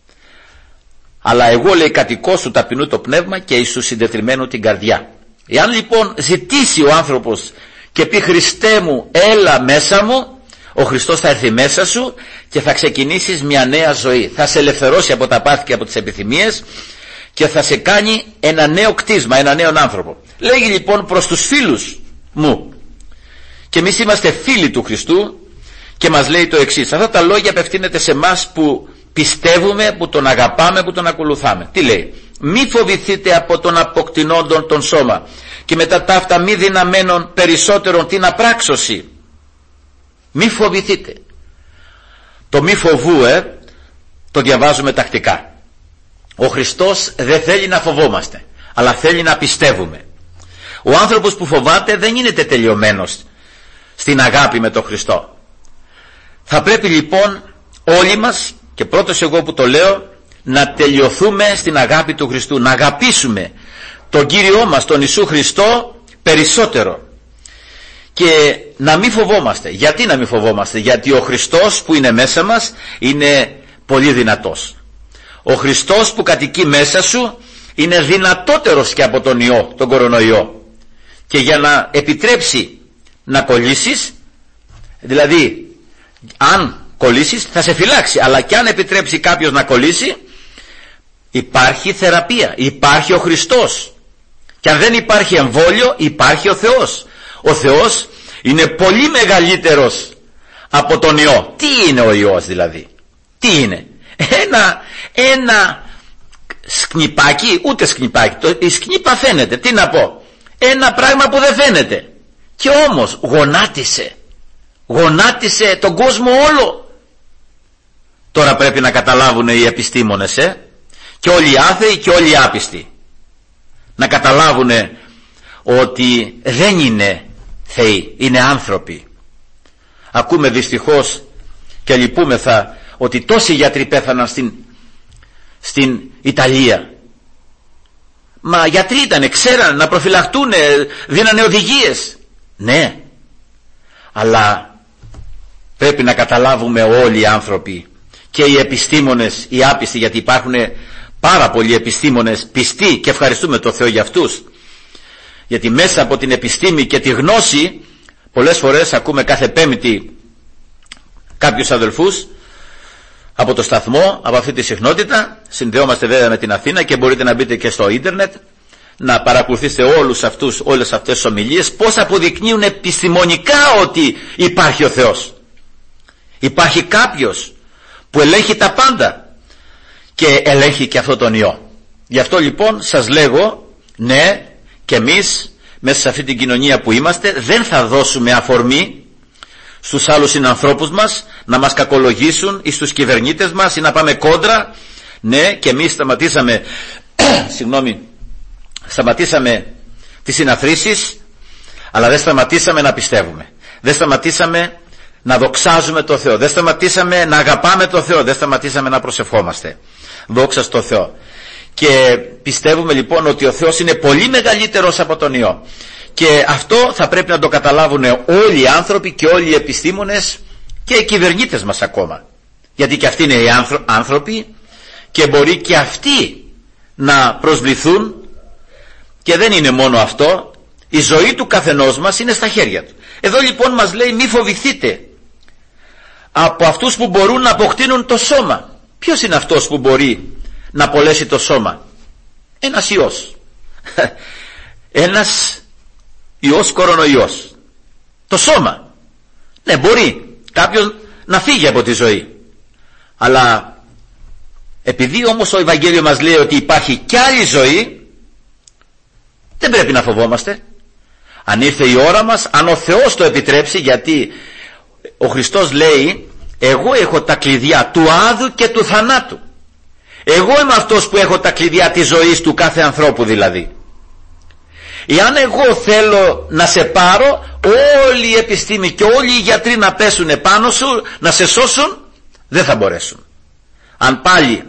αλλά εγώ λέει κατοικώ σου ταπεινού το πνεύμα και εις σου συντετριμμένου την καρδιά. Εάν λοιπόν ζητήσει ο άνθρωπος και πει Χριστέ μου έλα μέσα μου, ο Χριστός θα έρθει μέσα σου και θα ξεκινήσεις μια νέα ζωή. Θα σε ελευθερώσει από τα πάθη και από τις επιθυμίες και θα σε κάνει ένα νέο κτίσμα, ένα νέο άνθρωπο. Λέγει λοιπόν προς τους φίλους μου, και εμείς είμαστε φίλοι του Χριστού, και μας λέει το εξής. Αυτά τα λόγια απευθύνεται σε εμάς που πιστεύουμε, που τον αγαπάμε, που τον ακολουθάμε. Τι λέει? Μη φοβηθείτε από τον αποκτηνόντων τον σώμα και μετά ταύτα μη δυναμένων περισσότερον την απράξωση. Μη φοβηθείτε. Το μη φοβούε το διαβάζουμε τακτικά. Ο Χριστός δεν θέλει να φοβόμαστε, αλλά θέλει να πιστεύουμε. Ο άνθρωπος που φοβάται δεν είναι τελειωμένος στην αγάπη με τον Χριστό. Θα πρέπει λοιπόν όλοι μας, και πρώτος εγώ που το λέω, να τελειωθούμε στην αγάπη του Χριστού, να αγαπήσουμε τον Κύριό μας, τον Ιησού Χριστό περισσότερο, και να μην φοβόμαστε. Γιατί να μην φοβόμαστε? Γιατί ο Χριστός που είναι μέσα μας είναι πολύ δυνατός. Ο Χριστός που κατοικεί μέσα σου είναι δυνατότερος και από τον ιό, τον κορονοϊό, και για να επιτρέψει να κολλήσεις, δηλαδή αν κολλήσεις θα σε φυλάξει, αλλά και αν επιτρέψει κάποιος να κολλήσει, υπάρχει θεραπεία, υπάρχει ο Χριστός. Και αν δεν υπάρχει εμβόλιο, υπάρχει ο Θεός. Ο Θεός είναι πολύ μεγαλύτερος από τον ιό. Τι είναι ο ιός δηλαδή? Τι είναι? Ένα, ένα σκνιπάκι, ούτε σκνιπάκι, το, η σκνίπα φαίνεται, τι να πω, ένα πράγμα που δεν φαίνεται, και όμως γονάτισε, γονάτισε τον κόσμο όλο. Τώρα πρέπει να καταλάβουν οι επιστήμονες, ε, και όλοι οι άθεοι και όλοι οι άπιστοι, να καταλάβουν ότι δεν είναι θεοί, είναι άνθρωποι. Ακούμε δυστυχώς και λυπούμεθα ότι τόσοι γιατροί πέθαναν στην, στην Ιταλία. Μα γιατροί ήτανε, ξέραν να προφυλαχτούν, δίνανε οδηγίες. Ναι, αλλά πρέπει να καταλάβουμε όλοι οι άνθρωποι, και οι επιστήμονες, οι άπιστοι, γιατί υπάρχουν πάρα πολλοί επιστήμονες πιστοί και ευχαριστούμε τον Θεό για αυτούς, γιατί μέσα από την επιστήμη και τη γνώση πολλές φορές ακούμε κάθε Πέμπτη κάποιους αδελφούς από το σταθμό, από αυτή τη συχνότητα. Συνδεόμαστε βέβαια με την Αθήνα και μπορείτε να μπείτε και στο ίντερνετ να παρακολουθήσετε όλους αυτούς, όλες αυτές τις ομιλίες, πώς αποδεικνύουν επιστημονικά ότι υπάρχει ο Θεός. Υπάρχει κάποιος που ελέγχει τα πάντα και ελέγχει και αυτό τον ιό. Γι' αυτό λοιπόν σας λέγω, ναι, και εμείς μέσα σε αυτή την κοινωνία που είμαστε δεν θα δώσουμε αφορμή στους άλλους συνανθρώπους μας να μας κακολογήσουν ή στους κυβερνήτες μας ή να πάμε κόντρα. Ναι, και εμείς σταματήσαμε συγγνώμη σταματήσαμε τις συναθρήσεις, αλλά δεν σταματήσαμε να πιστεύουμε, δεν σταματήσαμε να δοξάζουμε το Θεό, δεν σταματήσαμε να αγαπάμε το Θεό, δεν σταματήσαμε να προσευχόμαστε. Δόξα στο Θεό. Και πιστεύουμε λοιπόν ότι ο Θεός είναι πολύ μεγαλύτερος από τον ιό. Και αυτό θα πρέπει να το καταλάβουν όλοι οι άνθρωποι και όλοι οι επιστήμονες και οι κυβερνήτες μας ακόμα. Γιατί και αυτοί είναι οι άνθρωποι και μπορεί και αυτοί να προσβληθούν. Και δεν είναι μόνο αυτό, η ζωή του καθενός μας είναι στα χέρια του. Εδώ λοιπόν μας λέει μη φοβηθείτε από αυτούς που μπορούν να αποκτήνουν το σώμα. Ποιος είναι αυτός που μπορεί να απολέσει το σώμα? Ένας ιός. Ένας ιός κορονοϊός. Το σώμα. Ναι, μπορεί κάποιος να φύγει από τη ζωή. Αλλά επειδή όμως το Ευαγγέλιο μας λέει ότι υπάρχει κι άλλη ζωή, δεν πρέπει να φοβόμαστε. Αν ήρθε η ώρα μας, αν ο Θεός το επιτρέψει, γιατί ο Χριστός λέει εγώ έχω τα κλειδιά του άδου και του θανάτου. Εγώ είμαι αυτός που έχω τα κλειδιά της ζωής του κάθε ανθρώπου δηλαδή. Εάν εγώ θέλω να σε πάρω, όλη η επιστήμη και όλοι οι γιατροί να πέσουν πάνω σου, να σε σώσουν, δεν θα μπορέσουν. Αν πάλι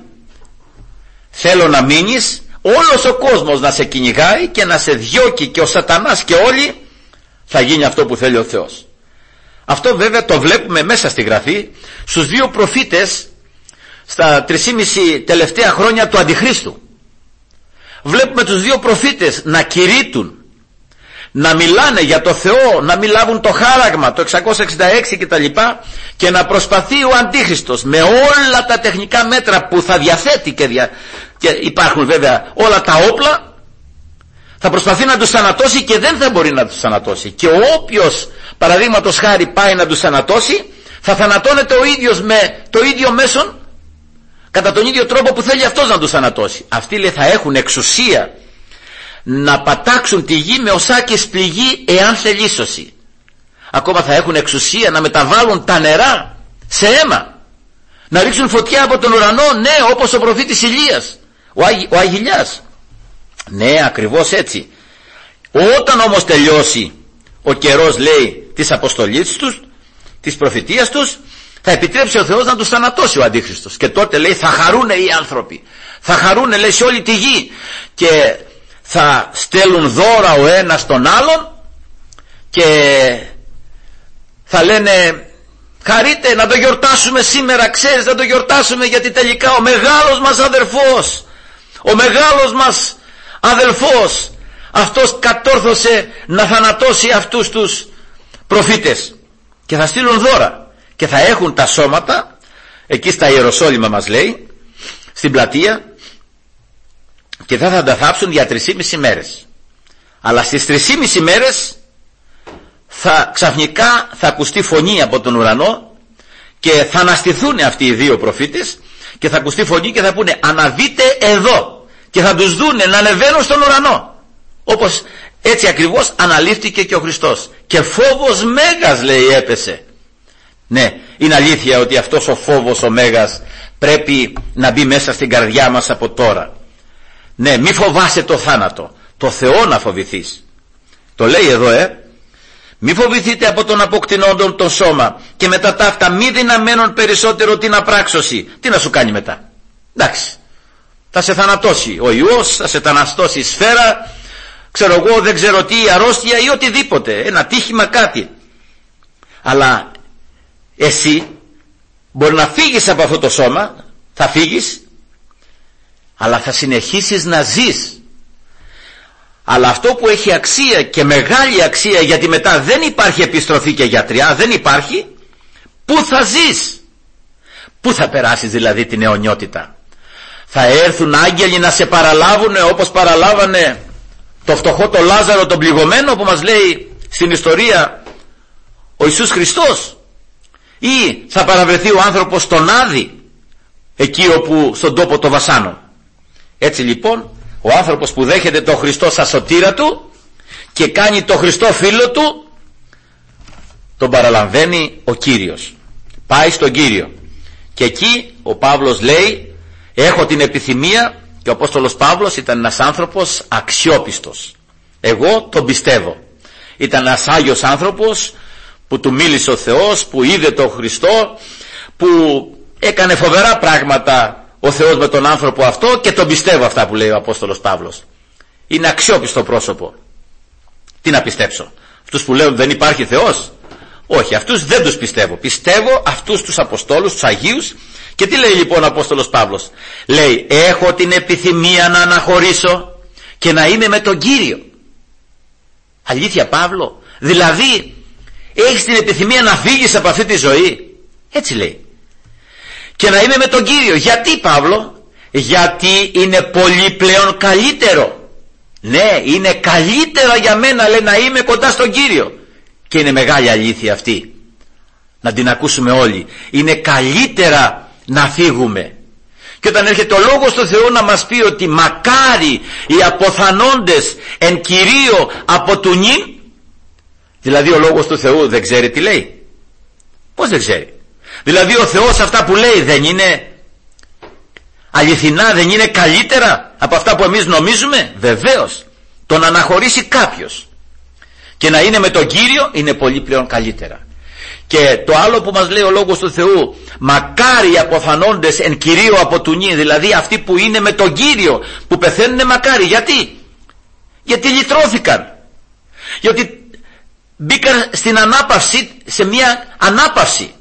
θέλω να μείνεις, όλος ο κόσμος να σε κυνηγάει και να σε διώκει και ο σατανάς και όλοι, θα γίνει αυτό που θέλει ο Θεός. Αυτό βέβαια το βλέπουμε μέσα στη Γραφή στους δύο προφήτες στα τρισήμιση τελευταία χρόνια του Αντιχρίστου. Βλέπουμε τους δύο προφήτες να κηρύττουν, να μιλάνε για το Θεό, να μιλάβουν το χάραγμα το εξακόσια εξήντα έξι και τα λοιπά, και να προσπαθεί ο Αντίχριστος με όλα τα τεχνικά μέτρα που θα διαθέτει και, δια... και υπάρχουν βέβαια όλα τα όπλα, θα προσπαθεί να τους θανατώσει και δεν θα μπορεί να τους θανατώσει. Και όποιος παραδείγματος χάρη πάει να τους θανατώσει, θα θανατώνεται ο ίδιος με το ίδιο μέσον, κατά τον ίδιο τρόπο που θέλει αυτός να τους θανατώσει. Αυτοί λέει θα έχουν εξουσία να πατάξουν τη γη με οσάκες πληγή εάν θελήσωση. Ακόμα θα έχουν εξουσία να μεταβάλουν τα νερά σε αίμα, να ρίξουν φωτιά από τον ουρανό, ναι, όπως ο προφήτης Ηλίας, ο, Αγι, ο Αγιλιάς. Ναι, ακριβώς έτσι. Όταν όμως τελειώσει ο καιρός, λέει, της αποστολής τους, της προφητείας τους, θα επιτρέψει ο Θεός να τους θανατώσει ο Αντίχριστος. Και τότε λέει θα χαρούνε οι άνθρωποι, θα χαρούνε, λέει, σε όλη τη γη, και θα στέλνουν δώρα ο ένας τον άλλον και θα λένε χαρείτε, να το γιορτάσουμε σήμερα, ξέρεις, να το γιορτάσουμε, γιατί τελικά ο μεγάλος μας αδερφός, ο μεγάλος μας αδελφός, αυτός κατόρθωσε να θανατώσει αυτούς τους προφήτες, και θα στείλουν δώρα και θα έχουν τα σώματα εκεί στα Ιεροσόλυμα, μας λέει, στην πλατεία, και δεν θα τα θάψουν για τρισήμιση μέρες. Αλλά στις τρισήμιση μέρες θα ξαφνικά θα ακουστεί φωνή από τον ουρανό και θα αναστηθούν αυτοί οι δύο προφήτες και θα ακουστεί φωνή και θα πούνε αναβείτε εδώ, και θα τους δούνε να ανεβαίνουν στον ουρανό, όπως έτσι ακριβώς αναλήφθηκε και ο Χριστός. Και φόβος μέγας, λέει, έπεσε. Ναι, είναι αλήθεια ότι αυτός ο φόβος ο μέγας πρέπει να μπει μέσα στην καρδιά μας από τώρα. Ναι, μη φοβάσαι το θάνατο, το Θεό να φοβηθείς. Το λέει εδώ, ε μη φοβηθείτε από τον αποκτηνόντων το σώμα, και μετά τα αυτά μη δυναμένων περισσότερο την απράξωση. Τι να σου κάνει μετά? Εντάξει, θα σε θανατώσει ο ιός, θα σε θανατώσει η σφαίρα, ξέρω εγώ, δεν ξέρω τι, αρρώστια ή οτιδήποτε, ένα τύχημα, κάτι. Αλλά εσύ μπορεί να φύγεις από αυτό το σώμα, θα φύγεις, αλλά θα συνεχίσεις να ζεις. Αλλά αυτό που έχει αξία και μεγάλη αξία, γιατί μετά δεν υπάρχει επιστροφή και γιατριά, δεν υπάρχει, Πού θα ζεις? Πού θα περάσεις δηλαδή την αιωνιότητα? Θα έρθουν άγγελοι να σε παραλάβουν όπως παραλάβανε το φτωχό το Λάζαρο τον πληγωμένο που μας λέει στην ιστορία ο Ιησούς Χριστός? Ή θα παραβρεθεί ο άνθρωπος στον Άδη, εκεί όπου στον τόπο το Βασάνο? Έτσι λοιπόν ο άνθρωπος που δέχεται τον Χριστό σαν σωτήρα του και κάνει τον Χριστό φίλο του, τον παραλαμβάνει ο Κύριος, πάει στον Κύριο. Και εκεί ο Παύλος λέει, έχω την επιθυμία, και ο Απόστολος Παύλος ήταν ένας άνθρωπος αξιόπιστος, εγώ τον πιστεύω, ήταν ένας Άγιος άνθρωπος που του μίλησε ο Θεός, που είδε τον Χριστό, που έκανε φοβερά πράγματα ο Θεός με τον άνθρωπο αυτό, και τον πιστεύω αυτά που λέει ο Απόστολος Παύλος. Είναι αξιόπιστο πρόσωπο. Τι να πιστέψω? Αυτούς που λέουν δεν υπάρχει Θεός? Όχι, αυτούς δεν τους πιστεύω. Πιστεύω αυτούς τους Αποστόλους, τους Αγίους. Και τι λέει λοιπόν ο Απόστολος Παύλος? Λέει, έχω την επιθυμία να αναχωρήσω και να είμαι με τον Κύριο. Αλήθεια, Παύλο? Δηλαδή έχεις την επιθυμία να φύγεις από αυτή τη ζωή? Έτσι λέει. Και να είμαι με τον Κύριο. Γιατί, Παύλο? Γιατί είναι πολύ πλέον καλύτερο. Ναι, είναι καλύτερα για μένα, λέει, να είμαι κοντά στον Κύριο. Και είναι μεγάλη αλήθεια αυτή, να την ακούσουμε όλοι. Είναι καλύτερα να φύγουμε. Και όταν έρχεται ο Λόγος του Θεού να μας πει ότι μακάρι οι αποθανόντες εν Κυρίω από του νυν, δηλαδή ο Λόγος του Θεού δεν ξέρει τι λέει? Πώς δεν ξέρει? Δηλαδή ο Θεός αυτά που λέει δεν είναι αληθινά, δεν είναι καλύτερα από αυτά που εμείς νομίζουμε? Βεβαίως. Το να αναχωρήσει κάποιος και να είναι με τον Κύριο είναι πολύ πλέον καλύτερα. Και το άλλο που μας λέει ο Λόγος του Θεού, μακάρι οι αποθανόντες εν Κυρίω από του νυν, δηλαδή αυτοί που είναι με τον Κύριο, που πεθαίνουν μακάρι. Γιατί? Γιατί λυτρώθηκαν, γιατί μπήκαν στην ανάπαυση, σε μια ανάπαυση,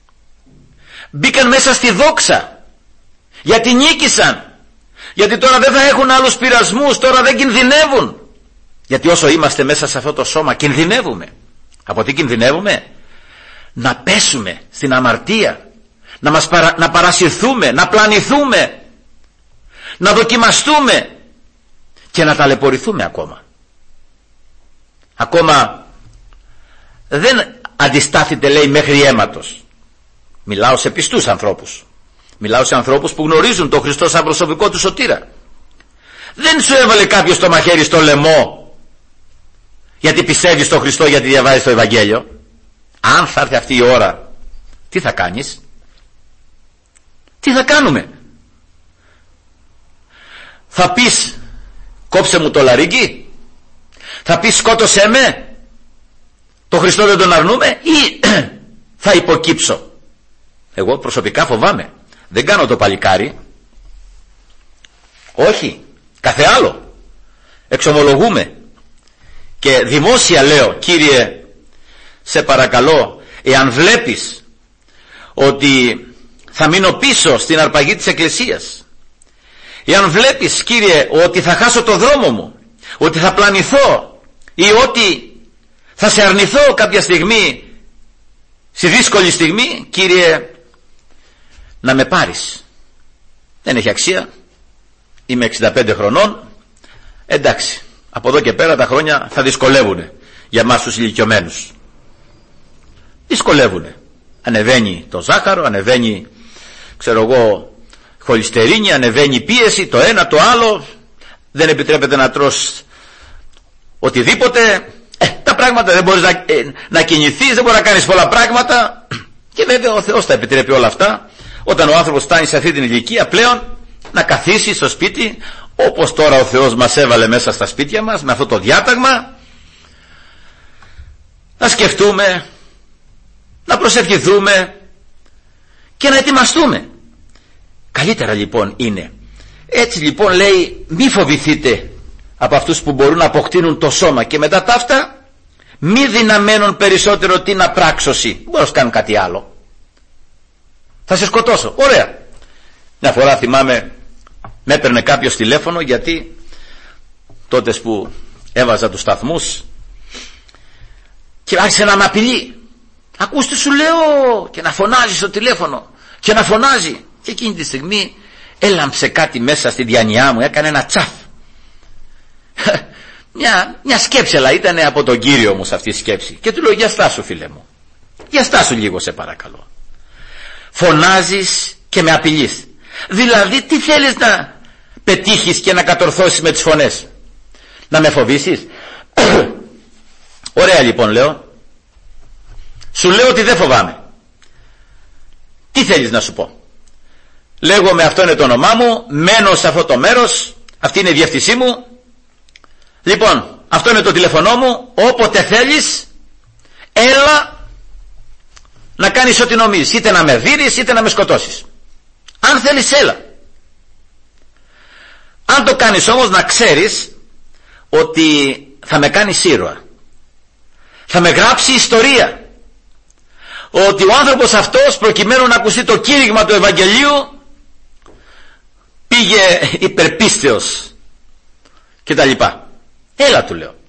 μπήκαν μέσα στη δόξα, γιατί νίκησαν, γιατί τώρα δεν θα έχουν άλλους πειρασμούς, τώρα δεν κινδυνεύουν. Γιατί όσο είμαστε μέσα σε αυτό το σώμα κινδυνεύουμε. Από τι κινδυνεύουμε? Να πέσουμε στην αμαρτία, να, μας παρα, να παρασυρθούμε, να πλανηθούμε, να δοκιμαστούμε και να ταλαιπωρηθούμε ακόμα. Ακόμα δεν αντιστάθητε, λέει, μέχρι αίματος. Μιλάω σε πιστούς ανθρώπους, μιλάω σε ανθρώπους που γνωρίζουν τον Χριστό σαν προσωπικό του σωτήρα. Δεν σου έβαλε κάποιος το μαχαίρι στο λαιμό γιατί πιστεύεις στον Χριστό, γιατί διαβάζεις το Ευαγγέλιο. Αν θα έρθει αυτή η ώρα, τι θα κάνεις? Τι θα κάνουμε? Θα πεις κόψε μου το λαρύγγι? Θα πεις σκότωσέ με? Το Χριστό δεν τον αρνούμε? Ή θα υποκύψω? Εγώ προσωπικά φοβάμαι. Δεν κάνω το παλικάρι. Όχι, κάθε άλλο. Εξομολογούμε και δημόσια λέω, Κύριε, σε παρακαλώ, εάν βλέπεις ότι θα μείνω πίσω στην αρπαγή της Εκκλησίας, εάν βλέπεις, Κύριε, ότι θα χάσω το δρόμο μου, ότι θα πλανηθώ ή ότι θα σε αρνηθώ κάποια στιγμή, στη δύσκολη στιγμή, Κύριε, να με πάρεις. Δεν έχει αξία, είμαι εξήντα πέντε χρονών, εντάξει, από εδώ και πέρα τα χρόνια θα δυσκολεύουν για μας τους ηλικιωμένους. Δυσκολεύουνε. Ανεβαίνει το ζάχαρο, ανεβαίνει, ξέρω εγώ, χολυστερίνη, ανεβαίνει πίεση, το ένα το άλλο, δεν επιτρέπεται να τρως οτιδήποτε. Ε, τα πράγματα δεν μπορείς να, ε, να κινηθείς, δεν μπορείς να κάνεις πολλά πράγματα. Και βέβαια ο Θεός τα επιτρέπει όλα αυτά όταν ο άνθρωπος φτάνει σε αυτή την ηλικία πλέον να καθίσει στο σπίτι, όπως τώρα ο Θεός μας έβαλε μέσα στα σπίτια μας με αυτό το διάταγμα, να σκεφτούμε, να προσευχηθούμε και να ετοιμαστούμε. Καλύτερα λοιπόν είναι. Έτσι λοιπόν λέει, μη φοβηθείτε από αυτούς που μπορούν να αποκτήνουν το σώμα και μετά τα αυτά μη δυναμένουν περισσότερο την απράξωση. Μπορώ να κάνουν κάτι άλλο. Θα σε σκοτώσω. Ωραία. Μια φορά θυμάμαι με έπαιρνε κάποιος τηλέφωνο, γιατί τότε που έβαζα τους σταθμούς, και άρχισε να με απειλεί. ακούστε σου λέω, και να φωνάζει στο τηλέφωνο και να φωνάζει, και εκείνη τη στιγμή έλαμψε κάτι μέσα στη διάνοιά μου, έκανε ένα τσαφ. μια, μια σκέψη, αλλά ήταν από τον Κύριο μου σε αυτή η σκέψη, και του λέω, για στάσου φίλε μου, για στάσου λίγο σε παρακαλώ, φωνάζεις και με απειλείς, δηλαδή τι θέλεις να πετύχεις και να κατορθώσεις με τις φωνές? Να με φοβήσεις? Ωραία λοιπόν, λέω, σου λέω ότι δεν φοβάμαι. Τι θέλεις να σου πω? Λέγομαι, αυτό είναι το όνομά μου, μένω σε αυτό το μέρος, αυτή είναι η διεύθυνσή μου, λοιπόν αυτό είναι το τηλεφωνό μου, όποτε θέλεις έλα να κάνεις ό,τι νομίζεις, είτε να με δίνεις είτε να με σκοτώσεις. Αν θέλεις έλα. Αν το κάνεις όμως να ξέρεις ότι θα με κάνεις ήρωα, θα με γράψει ιστορία, ότι ο άνθρωπος αυτός προκειμένου να ακουστεί το κήρυγμα του Ευαγγελίου πήγε υπερπίστεως και τα λοιπά. Έλα, του λέω.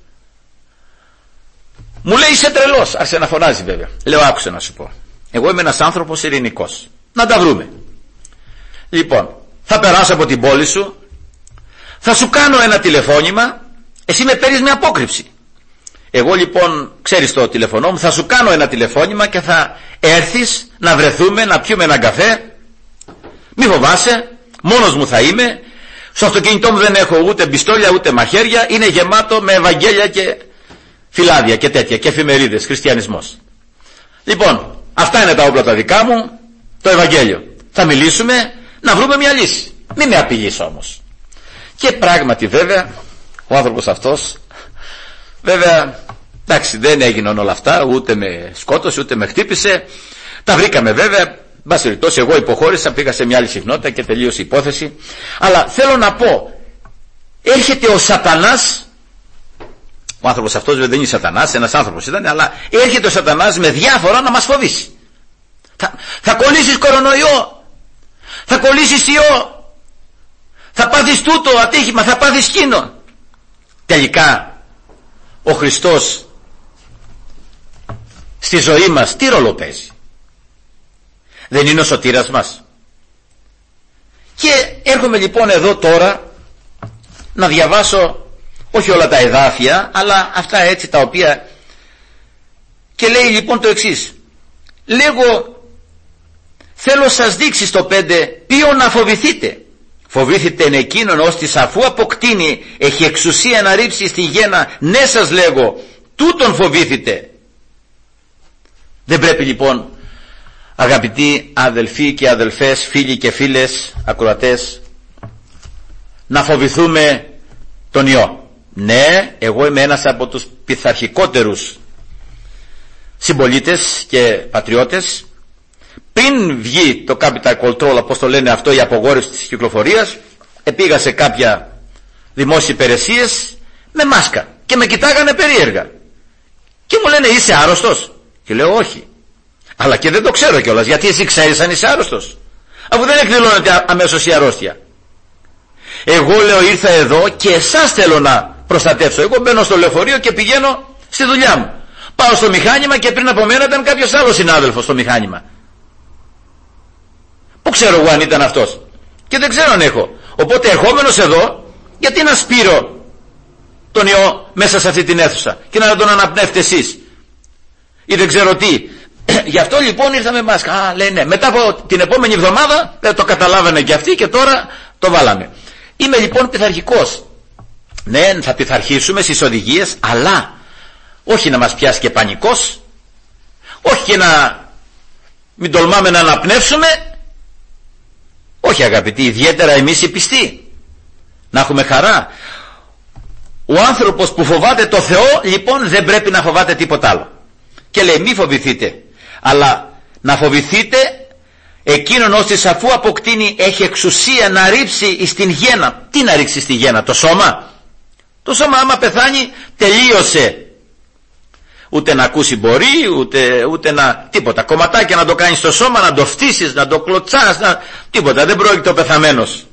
Μου λέει, είσαι τρελός. Άρχισε να φωνάζει βέβαια. Λέω, άκουσε να σου πω, εγώ είμαι ένας άνθρωπος ειρηνικός, να τα βρούμε. Λοιπόν, θα περάσω από την πόλη σου, θα σου κάνω ένα τηλεφώνημα, εσύ με παίρνεις με απόκρυψη. Εγώ λοιπόν, ξέρεις το τηλεφωνό μου, θα σου κάνω ένα τηλεφώνημα και θα έρθεις να βρεθούμε, να πιούμε έναν καφέ. Μη φοβάσαι, μόνος μου θα είμαι. Στο αυτοκίνητό μου δεν έχω ούτε πιστόλια ούτε μαχαίρια, είναι γεμάτο με Ευαγγέλια και φυλάδια και τέτοια και εφημερίδες, χριστιανισμός. Λοιπόν, αυτά είναι τα όπλα τα δικά μου, το Ευαγγέλιο. Θα μιλήσουμε, να βρούμε μια λύση. Μη με απειλείς όμως. Και πράγματι βέβαια ο άνθρωπος αυτός, βέβαια εντάξει, δεν έγιναν όλα αυτά, ούτε με σκότωσε ούτε με χτύπησε. Τα βρήκαμε βέβαια, μπας περιπτώσει εγώ υποχώρησα, πήγα σε μια άλλη συχνότητα και τελείωσε η υπόθεση. Αλλά θέλω να πω, έρχεται ο σατανάς, ο άνθρωπος αυτός δεν είναι σατανάς, ένας άνθρωπος ήταν, αλλά έρχεται ο σατανάς με διάφορα να μας φοβήσει. Θα, θα κολλήσεις κορονοϊό, θα κολλήσεις ιό, θα πάθεις τούτο ατύχημα, θα πάθεις εκείνο. Τελικά ο Χριστός στη ζωή μας τι ρόλο παίζει? Δεν είναι ο σωτήρας μας? Και έρχομαι λοιπόν εδώ τώρα να διαβάσω όχι όλα τα εδάφια, αλλά αυτά έτσι τα οποία, και λέει λοιπόν το εξής. Λέγω, θέλω σας δείξει στο πέντε ποιον να φοβηθείτε. Φοβήθητε εν εκείνον ώστις αφού αποκτήνει έχει εξουσία να ρίψει στη γέννα, ναι σας λέγω, τούτον φοβήθητε. Δεν πρέπει λοιπόν, αγαπητοί αδελφοί και αδελφές, φίλοι και φίλες, ακροατές, να φοβηθούμε τον ιό. Ναι, εγώ είμαι ένας από τους πειθαρχικότερους συμπολίτες και πατριώτες. Πριν βγει το capital control, όπως το λένε αυτό, η απογόρευση της κυκλοφορίας, επήγα σε κάποια δημόσιες υπηρεσίες με μάσκα και με κοιτάγανε περίεργα και μου λένε, είσαι άρρωστος? Και λέω όχι. Αλλά και δεν το ξέρω κιόλας, γιατί εσύ ξέρεις αν είσαι άρρωστος, αφού δεν εκδηλώνεται αμέσως η αρρώστια. Εγώ λέω ήρθα εδώ και εσάς θέλω να προστατεύσω. Εγώ μπαίνω στο λεωφορείο και πηγαίνω στη δουλειά μου. Πάω στο μηχάνημα και πριν από μένα ήταν κάποιος άλλος συνάδελφος στο μηχάνημα. Πού ξέρω εγώ αν ήταν αυτός? Και δεν ξέρω αν έχω. Οπότε ερχόμενος εδώ, γιατί να σπείρω τον ιό μέσα σε αυτή την αίθουσα και να τον αναπνεύετε εσείς ή δεν ξέρω τι? Γι' αυτό λοιπόν ήρθα με μάσκα. Α, λέει ναι. Μετά από την επόμενη εβδομάδα το καταλάβανε και αυτοί και τώρα το βάλαμε. Είμαι λοιπόν πειθαρχικός. Ναι, θα πειθαρχήσουμε στις οδηγίες, αλλά όχι να μας πιάσει και πανικός, όχι και να μην τολμάμε να αναπνεύσουμε. Όχι αγαπητοί, ιδιαίτερα εμείς οι πιστοί, να έχουμε χαρά. Ο άνθρωπος που φοβάται το Θεό λοιπόν δεν πρέπει να φοβάται τίποτα άλλο. Και λέει μη φοβηθείτε, αλλά να φοβηθείτε εκείνον ώστις αφού αποκτήνει έχει εξουσία να ρίψει στην γέννα. Τι να ρίξει στη γέννα? Το σώμα? Το σώμα άμα πεθάνει τελείωσε. Ούτε να ακούσει μπορεί, ούτε, ούτε να τίποτα. Κομματάκια να το κάνεις στο σώμα, να το φτύσεις, να το κλωτσάς, να... τίποτα. Δεν πρόκειται ο πεθαμένος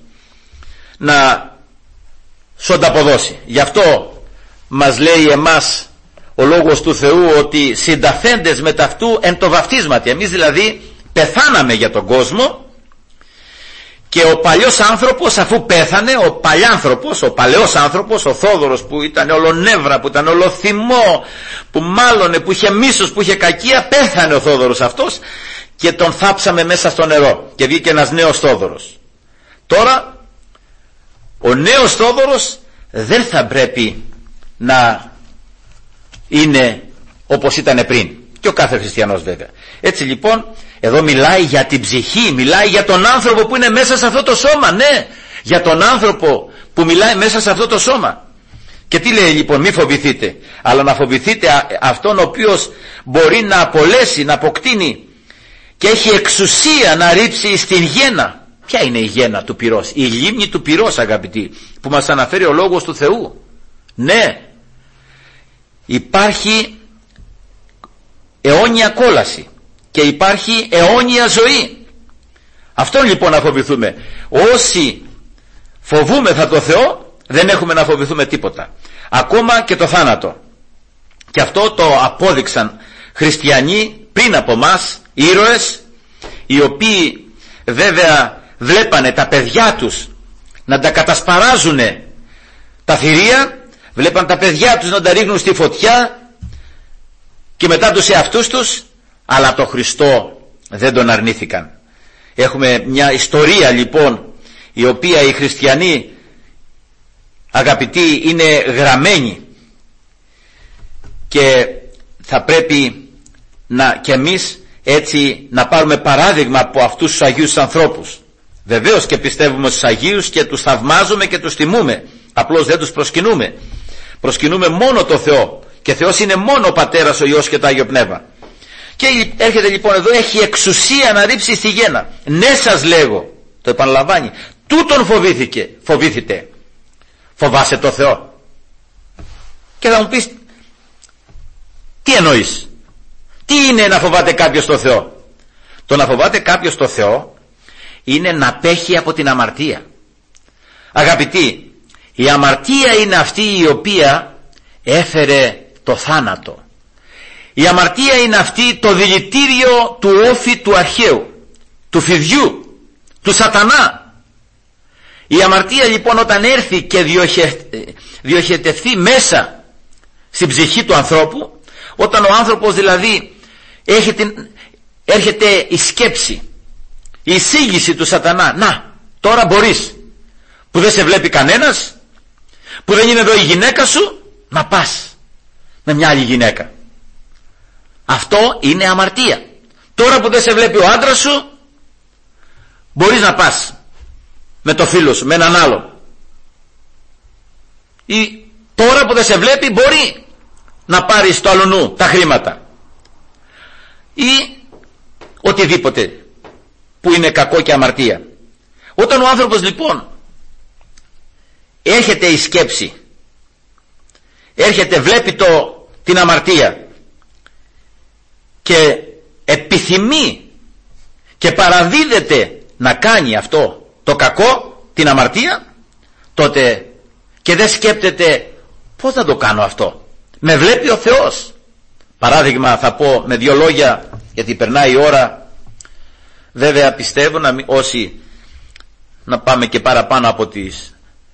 να σου ανταποδώσει. Γι' αυτό μας λέει εμάς ο λόγος του Θεού ότι συνταθέντες με ταυτού εν το βαφτίσματι. Εμείς δηλαδή πεθάναμε για τον κόσμο, και ο παλιός άνθρωπος, αφού πέθανε, ο παλιάνθρωπος, ο παλαιός άνθρωπος, ο Θόδωρος που ήταν όλο νεύρα, που ήταν όλο θυμό, που μάλωνε, που είχε μίσος, που είχε κακία, πέθανε ο Θόδωρος αυτός και τον θάψαμε μέσα στο νερό και βγήκε ένας νέος Θόδωρος. Τώρα ο νέος Θόδωρος δεν θα πρέπει να είναι όπως ήταν πριν, και ο κάθε χριστιανός βέβαια. Έτσι λοιπόν εδώ μιλάει για την ψυχή, μιλάει για τον άνθρωπο που είναι μέσα σε αυτό το σώμα. Ναι, για τον άνθρωπο που μιλάει μέσα σε αυτό το σώμα. Και τι λέει λοιπόν? Μη φοβηθείτε, αλλά να φοβηθείτε αυτόν ο οποίος μπορεί να απολέσει, να αποκτήνει και έχει εξουσία να ρίψει στην γέννα. Ποια είναι η γέννα του πυρός? Η λίμνη του πυρός, αγαπητοί, που μας αναφέρει ο λόγος του Θεού. Ναι, υπάρχει αιώνια κόλαση και υπάρχει αιώνια ζωή. Αυτόν λοιπόν να φοβηθούμε. Όσοι φοβούμεθα το Θεό, δεν έχουμε να φοβηθούμε τίποτα, ακόμα και το θάνατο. Και αυτό το απόδειξαν χριστιανοί πριν από μας, ήρωες, οι οποίοι βέβαια βλέπανε τα παιδιά τους να τα κατασπαράζουνε τα θηρία, βλέπαν τα παιδιά τους να τα ρίχνουν στη φωτιά και μετά τους εαυτούς τους, αλλά το Χριστό δεν τον αρνήθηκαν. Έχουμε μια ιστορία λοιπόν, η οποία οι χριστιανοί, αγαπητοί, είναι γραμμένοι, και θα πρέπει να και εμείς έτσι να πάρουμε παράδειγμα από αυτούς τους Αγίους ανθρώπους. Βεβαίως και πιστεύουμε στους Αγίους και τους θαυμάζουμε και τους τιμούμε, απλώς δεν τους προσκυνούμε. Προσκυνούμε μόνο το Θεό, και Θεός είναι μόνο ο Πατέρας, ο Υιός και το Άγιο Πνεύμα. Και έρχεται λοιπόν εδώ, έχει εξουσία να ρίψει στη γέννα. Ναι, σας λέγω, το επαναλαμβάνει, τούτον φοβήθηκε, φοβήθητε. Φοβάσαι το Θεό? Και θα μου πεις, τι εννοείς? Τι είναι να φοβάται κάποιος το Θεό? Το να φοβάται κάποιος το Θεό είναι να απέχει από την αμαρτία. Αγαπητοί, η αμαρτία είναι αυτή η οποία έφερε το θάνατο. Η αμαρτία είναι αυτή το δηλητήριο του όφη του αρχαίου, του φιδιού, του σατανά. Η αμαρτία λοιπόν όταν έρθει και διοχετευθεί μέσα στην ψυχή του ανθρώπου, όταν ο άνθρωπος δηλαδή έρχεται, έρχεται η σκέψη, η εισήγηση του σατανά, να τώρα μπορείς, που δεν σε βλέπει κανένας, που δεν είναι εδώ η γυναίκα σου, να πας με μια άλλη γυναίκα. Αυτό είναι αμαρτία. Τώρα που δεν σε βλέπει ο άντρας σου, μπορείς να πας με το φίλο σου, με έναν άλλο. Ή τώρα που δεν σε βλέπει, μπορεί να πάρεις στο αλλονού τα χρήματα. Ή οτιδήποτε που είναι κακό και αμαρτία. Όταν ο άνθρωπος λοιπόν έρχεται η σκέψη, έρχεται, βλέπει το, την αμαρτία και επιθυμεί και παραδίδεται να κάνει αυτό το κακό, την αμαρτία, τότε και δεν σκέπτεται πώς θα το κάνω αυτό, με βλέπει ο Θεός. Παράδειγμα θα πω με δύο λόγια, γιατί περνάει η ώρα, βέβαια πιστεύω να μην, όσοι να πάμε και παραπάνω από, τις,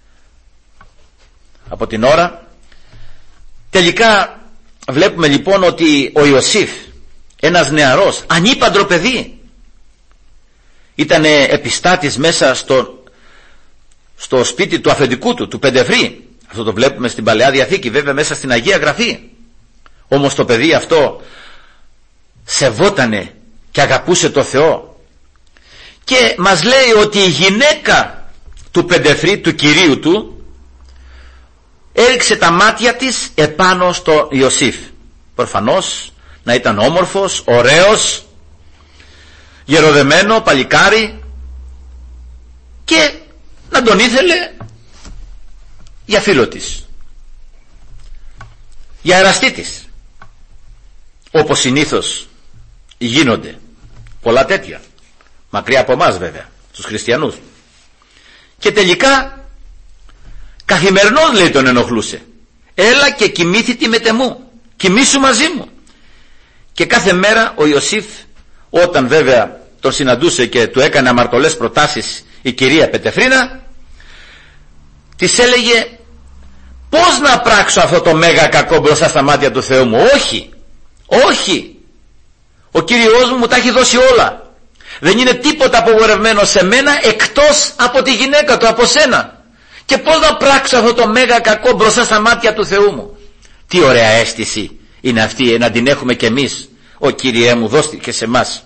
από την ώρα. Τελικά βλέπουμε λοιπόν ότι ο Ιωσήφ, ένας νεαρός ανήπαντρο παιδί, ήταν επιστάτης μέσα στο, στο σπίτι του αφεντικού του, του Πεντεφρή. Αυτό το βλέπουμε στην Παλαιά Διαθήκη, βέβαια μέσα στην Αγία Γραφή. Όμως το παιδί αυτό σεβότανε και αγαπούσε το Θεό, και μας λέει ότι η γυναίκα του Πεντεφρή, του κυρίου του, έριξε τα μάτια της επάνω στο Ιωσήφ. Προφανώς να ήταν όμορφος, ωραίος, γεροδεμένο παλικάρι, και να τον ήθελε για φίλο της, για εραστή της, όπως συνήθως γίνονται πολλά τέτοια, μακριά από εμάς βέβαια, τους χριστιανούς. Και τελικά καθημερινώς, λέει, τον ενοχλούσε. Έλα και κοιμήθητη με τεμού. κοιμήσου μαζί μου. Και κάθε μέρα ο Ιωσήφ, όταν βέβαια τον συναντούσε και του έκανε αμαρτωλές προτάσεις η κυρία Πετεφρίνα, της έλεγε πώς να πράξω αυτό το μέγα κακό μπροστά στα μάτια του Θεού μου. Όχι, όχι, ο Κύριος μου μου τα έχει δώσει όλα. Δεν είναι τίποτα απογορευμένο σε μένα εκτός από τη γυναίκα του, από σένα. Και πώς να πράξω αυτό το μέγα κακό μπροστά στα μάτια του Θεού μου. Τι ωραία αίσθηση είναι αυτή, να την έχουμε κι εμείς. Ο Κύριέ μου, δώστε και σε εμάς.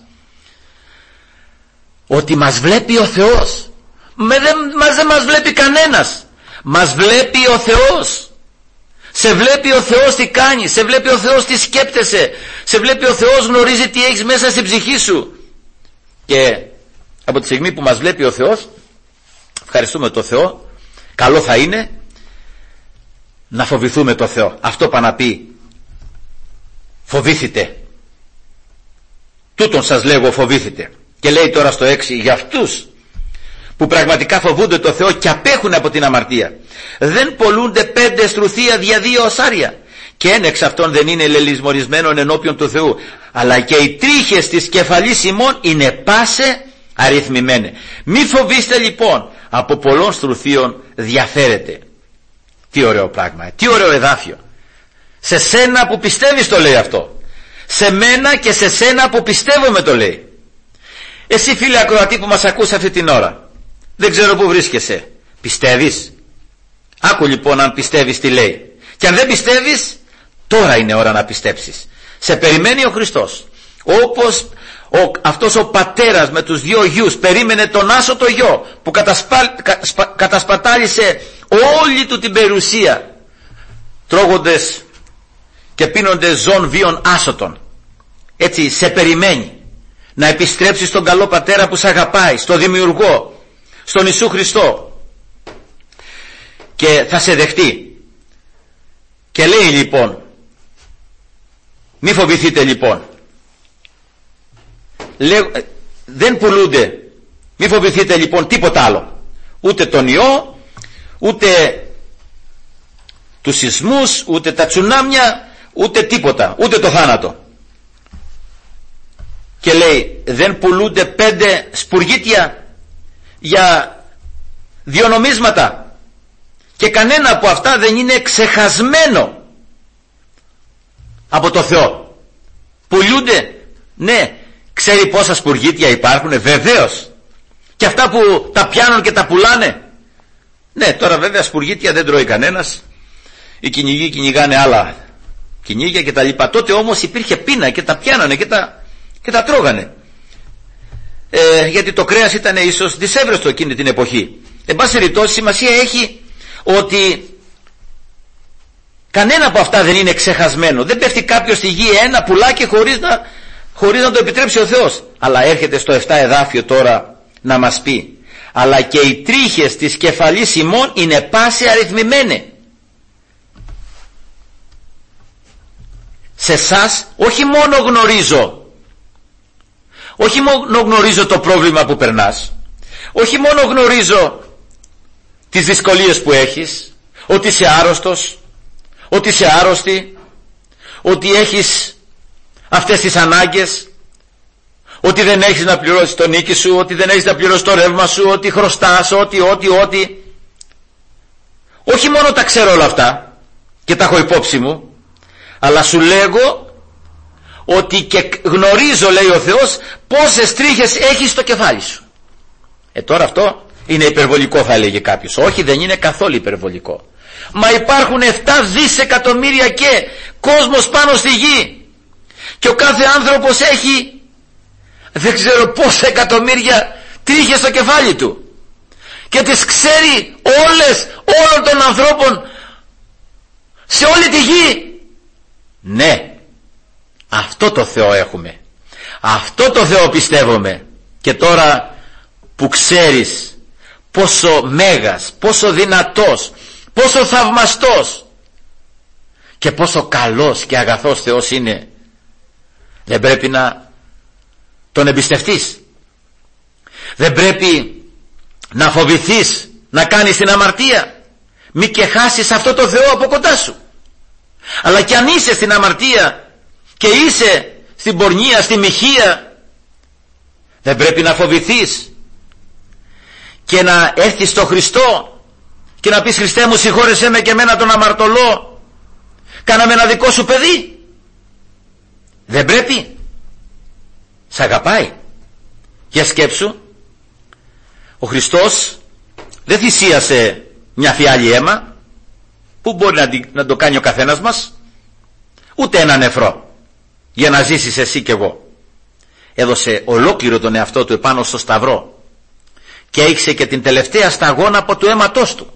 Ότι μας βλέπει ο Θεός. Με δεν, μας δεν μας βλέπει κανένας. Μας βλέπει ο Θεός. Σε βλέπει ο Θεός τι κάνεις, σε βλέπει ο Θεός τι σκέπτεσαι, σε βλέπει ο Θεός, γνωρίζει τι έχεις μέσα στην ψυχή σου. Και από τη στιγμή που μας βλέπει ο Θεός, ευχαριστούμε τον Θεό, καλό θα είναι να φοβηθούμε τον Θεό. Αυτό πά να πει, φοβήθητε. Τούτον σας λέγω, φοβήθητε. Και λέει τώρα στο έξι, για αυτούς που πραγματικά φοβούνται το Θεό και απέχουν από την αμαρτία, δεν πολλούνται πέντε στρουθία δια δύο οσάρια, και ένα εξ αυτών δεν είναι λελισμορισμένον ενώπιον του Θεού, αλλά και οι τρίχες της κεφαλής ημών είναι πάσε αριθμημένε. Μη φοβήστε λοιπόν, από πολλών στρουθίων διαφέρετε. Τι ωραίο πράγμα, τι ωραίο εδάφιο. Σε σένα που πιστεύεις το λέει αυτό, σε μένα και σε σένα που πιστεύουμε το λέει. Εσύ φίλε ακροατή που μας ακούς αυτή την ώρα, δεν ξέρω που βρίσκεσαι, πιστεύεις? Άκου λοιπόν αν πιστεύεις τι λέει. Και αν δεν πιστεύεις, τώρα είναι ώρα να πιστέψεις. Σε περιμένει ο Χριστός. Όπως ο, αυτός ο πατέρας με τους δύο γιους περίμενε τον άσωτο γιο που κατασπα, κα, κατασπατάλησε όλη του την περιουσία, τρώγοντες και πίνοντες ζών βίων άσωτων. Έτσι σε περιμένει να επιστρέψεις στον καλό πατέρα που σε αγαπάει, στον Δημιουργό, στον Ιησού Χριστό, και θα σε δεχτεί. Και λέει λοιπόν, μη φοβηθείτε λοιπόν, Λέω, δεν πουλούνται, μη φοβηθείτε λοιπόν τίποτα άλλο, ούτε τον ιό, ούτε τους σεισμούς, ούτε τα τσουνάμια, ούτε τίποτα, ούτε το θάνατο. Και λέει, δεν πουλούνται πέντε σπουργίτια για δύο νομίσματα, και κανένα από αυτά δεν είναι ξεχασμένο από το Θεό. Πουλούνται, ναι. Ξέρει πόσα σπουργίτια υπάρχουνε? Βεβαίως. Και αυτά που τα πιάνουν και τα πουλάνε. Ναι, τώρα βέβαια σπουργίτια δεν τρώει κανένας. Οι κυνηγοί κυνηγάνε άλλα κυνήγια και τα λοιπά. Τότε όμως υπήρχε πείνα και τα πιάνανε και τα, και τα τρώγανε. Ε, γιατί το κρέας ήταν ίσως δυσέβρεστο εκείνη την εποχή. Εν πάση περιπτώσει, σημασία έχει ότι κανένα από αυτά δεν είναι ξεχασμένο. Δεν πέφτει κάποιος στη γη ένα πουλάκι χωρίς να, χωρίς να το επιτρέψει ο Θεός. Αλλά έρχεται στο επτά εδάφιο τώρα να μας πει, αλλά και οι τρίχες της κεφαλής ημών είναι πάση αριθμημένε. Σε εσάς όχι μόνο γνωρίζω, όχι μόνο γνωρίζω το πρόβλημα που περνάς, όχι μόνο γνωρίζω τις δυσκολίες που έχεις, ότι είσαι άρρωστος, ότι είσαι άρρωστη, ότι έχεις αυτές τις ανάγκες, ότι δεν έχεις να πληρώσεις το νίκη σου, ότι δεν έχεις να πληρώσεις το ρεύμα σου, ότι χρωστάς, ότι, ότι, ότι. Όχι μόνο τα ξέρω όλα αυτά και τα έχω υπόψη μου, αλλά σου λέγω ότι και γνωρίζω, λέει ο Θεός, πόσες τρίχες έχεις στο κεφάλι σου. Ε τώρα αυτό είναι υπερβολικό, θα έλεγε κάποιος. Όχι, δεν είναι καθόλου υπερβολικό. Μα υπάρχουν επτά δισεκατομμύρια και κόσμος πάνω στη γη, και ο κάθε άνθρωπος έχει δεν ξέρω πόσα εκατομμύρια τρίχες στο κεφάλι του, και τις ξέρει όλες, όλων των ανθρώπων σε όλη τη γη. Ναι, αυτό το Θεό έχουμε, αυτό το Θεό πιστεύουμε. Και τώρα που ξέρεις πόσο μέγας, πόσο δυνατός, πόσο θαυμαστός και πόσο καλός και αγαθός Θεός είναι, δεν πρέπει να τον εμπιστευτείς? Δεν πρέπει να φοβηθείς να κάνεις την αμαρτία? Μη και χάσεις αυτό το Θεό από κοντά σου. Αλλά κι αν είσαι στην αμαρτία και είσαι στην πορνεία, στη μοιχεία, δεν πρέπει να φοβηθείς και να έρθεις στο Χριστό και να πεις: Χριστέ μου, συγχώρεσέ με και εμένα τον αμαρτωλό, κάναμε ένα δικό σου παιδί? Δεν πρέπει? Σ' αγαπάει. Για σκέψου, ο Χριστός δεν θυσίασε μια φιάλη αίμα, που μπορεί να, να το κάνει ο καθένας μας, ούτε ένα νεφρό για να ζήσεις εσύ και εγώ. Έδωσε ολόκληρο τον εαυτό του επάνω στο σταυρό και έριξε και την τελευταία σταγόνα από το αίματός του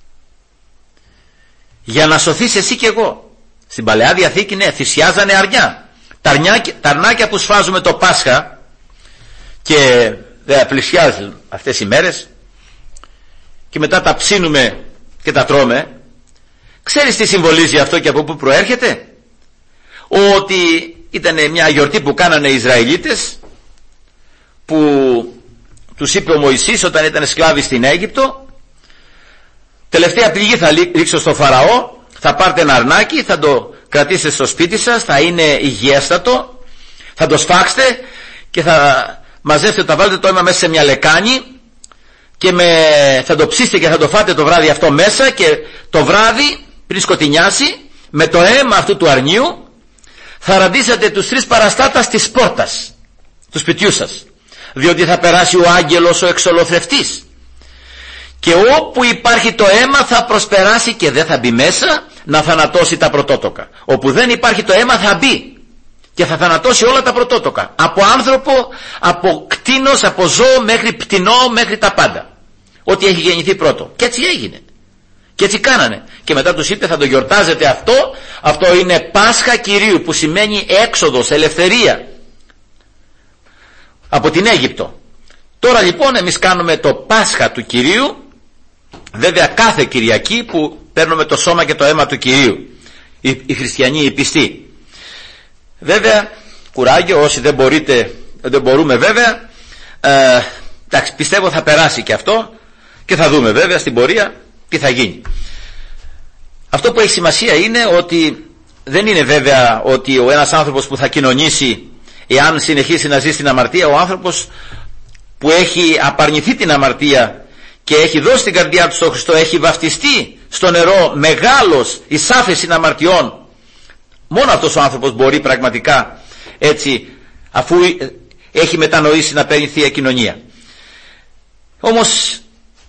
για να σωθείς εσύ και εγώ. Στην Παλαιά Διαθήκη, ναι, θυσιάζανε αρνιά. Τα, αρνιά, τα αρνάκια που σφάζουμε το Πάσχα και δεν πλησιάζουν αυτές οι μέρες και μετά τα ψήνουμε και τα τρώμε. Ξέρεις τι συμβολίζει αυτό και από πού προέρχεται? Ότι ήταν μια γιορτή που κάνανε οι Ισραηλίτες, που τους είπε ο Μωυσής όταν ήταν σκλάβοι στην Αίγυπτο: τελευταία πληγή θα ρίξω στο Φαραώ, θα πάρετε ένα αρνάκι, θα το κρατήσετε στο σπίτι σας, θα είναι υγιέστατο, θα το σφάξετε και θα μαζεύετε, θα βάλετε το αίμα μέσα σε μια λεκάνη και με, θα το ψήσετε και θα το φάτε το βράδυ αυτό μέσα, και το βράδυ πριν σκοτεινιάσει με το αίμα αυτού του αρνίου θα ραντίσετε τους τρεις παραστάτας της πόρτας του σπιτιού σας, διότι θα περάσει ο άγγελος ο εξολοθρευτής και όπου υπάρχει το αίμα θα προσπεράσει και δεν θα μπει μέσα να θανατώσει τα πρωτότοκα. Όπου δεν υπάρχει το αίμα θα μπει και θα θανατώσει όλα τα πρωτότοκα, από άνθρωπο, από κτήνος, από ζώο μέχρι πτηνό, μέχρι τα πάντα, ό,τι έχει γεννηθεί πρώτο. Και έτσι έγινε και έτσι κάνανε. Και μετά τους είπε: θα το γιορτάζετε αυτό, αυτό είναι Πάσχα Κυρίου, που σημαίνει έξοδος, ελευθερία από την Αίγυπτο. Τώρα λοιπόν εμείς κάνουμε το Πάσχα του Κυρίου, βέβαια κάθε Κυριακή, που παίρνουμε το σώμα και το αίμα του Κυρίου, οι, οι χριστιανοί, οι πιστοί. Βέβαια κουράγιο όσοι δεν μπορείτε, δεν μπορούμε βέβαια, ε, εντάξει, πιστεύω θα περάσει και αυτό και θα δούμε βέβαια στην πορεία τι θα γίνει. Αυτό που έχει σημασία είναι ότι δεν είναι βέβαια ότι ο ένας άνθρωπος που θα κοινωνήσει, εάν συνεχίσει να ζει στην αμαρτία, ο άνθρωπος που έχει απαρνηθεί την αμαρτία και έχει δώσει την καρδιά του στον Χριστό, έχει βαφτιστεί στο νερό, μεγάλος εις άφεσιν αμαρτιών, μόνο αυτός ο άνθρωπος μπορεί πραγματικά έτσι, αφού έχει μετανοήσει, να παίρνει θεία κοινωνία. Όμως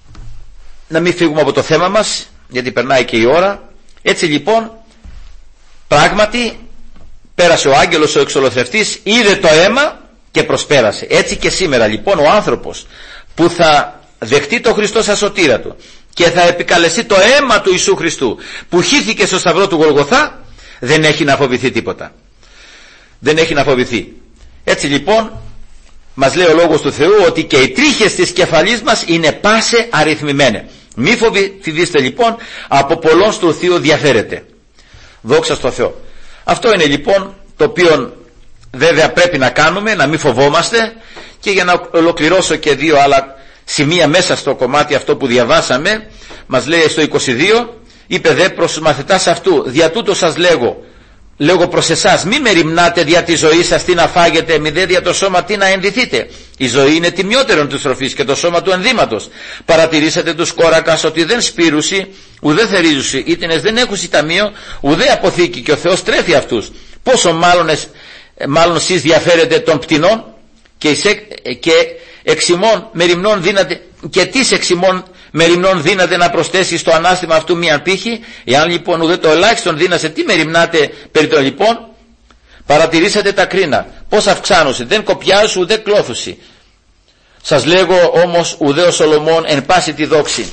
να μην φύγουμε από το θέμα μας, γιατί περνάει και η ώρα. Έτσι λοιπόν πράγματι πέρασε ο άγγελος ο εξολοθρευτής, είδε το αίμα και προσπέρασε. Έτσι και σήμερα λοιπόν ο άνθρωπος που θα δεχτεί το Χριστό σαν σωτήρα του και θα επικαλεστεί το αίμα του Ιησού Χριστού που χύθηκε στο σταυρό του Γολγοθά, δεν έχει να φοβηθεί τίποτα. Δεν έχει να φοβηθεί. Έτσι λοιπόν μας λέει ο Λόγος του Θεού ότι και οι τρίχες της κεφαλής μας είναι πάσε αριθμημένε. Μη φοβηθείτε λοιπόν, από πολλών στο Θείο διαφέρετε. Δόξα στο Θεό. Αυτό είναι λοιπόν το οποίο βέβαια πρέπει να κάνουμε, να μην φοβόμαστε. Και για να ολοκληρώσω και δύο άλλα σημεία μέσα στο κομμάτι αυτό που διαβάσαμε, μας λέει στο είκοσι δύο: είπε δε προς τους μαθητάς αυτού, δια τούτο σας λέγω, λέγω προς εσάς, μη μεριμνάτε δια τη ζωή σας τι να φάγετε, μη δε δια το σώμα τι να ενδυθείτε. Η ζωή είναι τιμιότερον του τροφής και το σώμα του ενδύματος. Παρατηρήσατε τους κόρακας ότι δεν σπήρουσι, ουδέ θερίζουσι, ήτινες δεν έχουσι ταμείο, ουδέ αποθήκη, και ο Θεός τρέφει αυτούς. Πόσο μάλλον, μάλλον εσείς διαφέρετε των πτηνών, και, εισέ, και εξημών μεριμνών δύναται, και τις εξημών μεριμνών δύναται να προσθέσει στο ανάστημα αυτού μία πύχη. Εάν λοιπόν ουδέ το ελάχιστον δύνασε, τι μεριμνάτε περί των λοιπόν? Παρατηρήσατε τα κρίνα, πως αυξάνουσι, δεν κοπιάζουσι ουδέ κλώθουσι. Σας λέγω όμως, ουδέ ο Σολομών εν πάση τη δόξη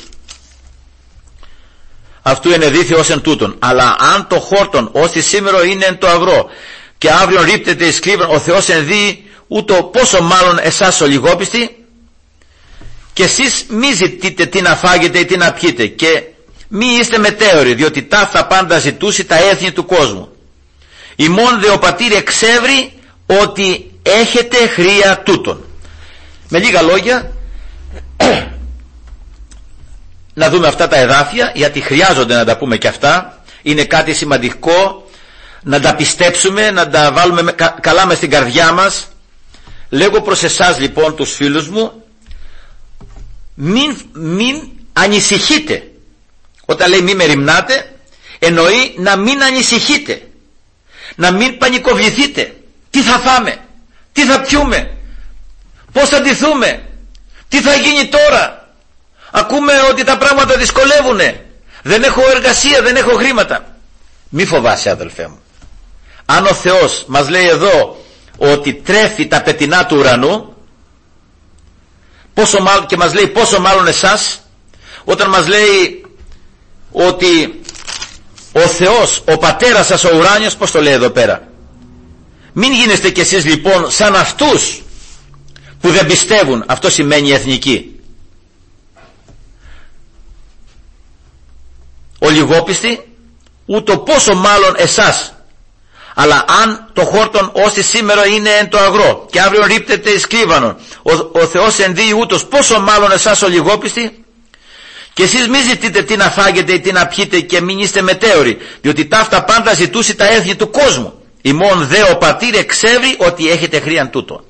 αυτού είναι δίθει ως εν τούτον. Αλλά αν το χόρτον ως τη σήμερα είναι εν το αυρό, και αύριο ρίπτεται εις κλίβρον, ο Θεός εν δει ούτω πόσο μάλλον εσάς ο λιγόπιστοι. Και εσείς μη ζητείτε τι να φάγετε ή τι να πιείτε, και μη είστε μετέωροι, διότι ταύτα πάντα ζητούσι τα έθνη του κόσμου. Ημών δε ο πατήρ εξεύρει ότι έχετε χρία τούτον. Με λίγα λόγια να δούμε αυτά τα εδάφια, γιατί χρειάζονται να τα πούμε και αυτά. Είναι κάτι σημαντικό να τα πιστέψουμε, να τα βάλουμε καλά μες στην καρδιά μας. Λέγω προς εσάς λοιπόν τους φίλους μου, μην, μην ανησυχείτε. Όταν λέει μη μεριμνάτε, εννοεί να μην ανησυχείτε, να μην πανικοβληθείτε. Τι θα φάμε, τι θα πιούμε, πώς θα ντυθούμε, τι θα γίνει τώρα, ακούμε ότι τα πράγματα δυσκολεύουνε, δεν έχω εργασία, δεν έχω χρήματα. Μη φοβάσαι αδελφέ μου. Αν ο Θεός μας λέει εδώ ότι τρέφει τα πετεινά του ουρανού, πόσο μάλλον, και μας λέει πόσο μάλλον εσάς, όταν μας λέει ότι ο Θεός, ο πατέρας σας ο ουράνιος, πώς το λέει εδώ πέρα, μην γίνεστε κι εσείς λοιπόν σαν αυτούς που δεν πιστεύουν. Αυτό σημαίνει εθνική. Ο λιγόπιστη, ούτω πόσο μάλλον εσάς. Αλλά αν το χόρτον όσοι σήμερα είναι εν το αγρό και αύριο ρίπτεται εις κλίβανον, ο, ο Θεός ενδύει ούτως, πόσο μάλλον εσάς ο λιγόπιστη. Και εσείς μη ζητείτε τι να φάγετε ή τι να πιείτε και μην είστε μετέωροι, διότι ταύτα πάντα ζητούσι τα έθνη του κόσμου. Ημών δε ο πατήρ εξεύρει ότι έχετε χρήαν τούτο.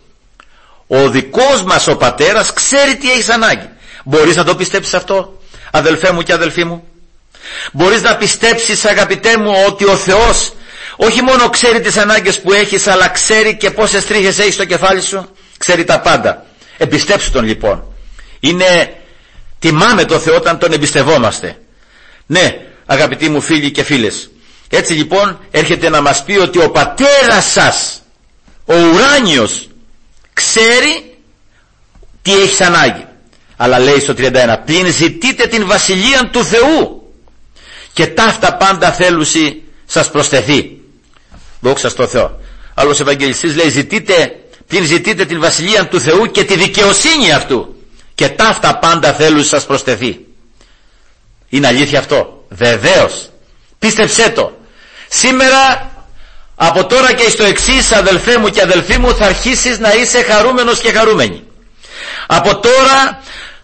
Ο δικός μας ο πατέρας ξέρει τι έχεις ανάγκη. Μπορείς να το πιστέψεις αυτό, αδελφέ μου και αδελφή μου? Μπορείς να πιστέψεις, αγαπητέ μου, ότι ο Θεός όχι μόνο ξέρει τις ανάγκες που έχεις, αλλά ξέρει και πόσες τρίχες έχεις στο κεφάλι σου? Ξέρει τα πάντα. Εμπιστέψου τον λοιπόν. Είναι, τιμάμε τον Θεό όταν τον εμπιστευόμαστε. Ναι, αγαπητοί μου φίλοι και φίλες, έτσι λοιπόν έρχεται να μας πει ότι ο πατέρας σας, ο ουράνιος, ξέρει τι έχεις ανάγκη. Αλλά λέει στο τριάντα ένα, πλην ζητείτε την βασιλεία του Θεού και ταύτα πάντα θέλουσι σας προσθεθεί. Δόξα στο Θεό. Άλλος Ευαγγελιστής λέει, ζητείτε, πλην ζητείτε την βασιλεία του Θεού και τη δικαιοσύνη αυτού και ταύτα πάντα θέλουσι σας προσθεθεί. Είναι αλήθεια αυτό? Βεβαίως. Πίστεψέ το. Σήμερα, από τώρα και στο εξής, αδελφέ μου και αδελφοί μου, θα αρχίσεις να είσαι χαρούμενος και χαρούμενη. Από τώρα,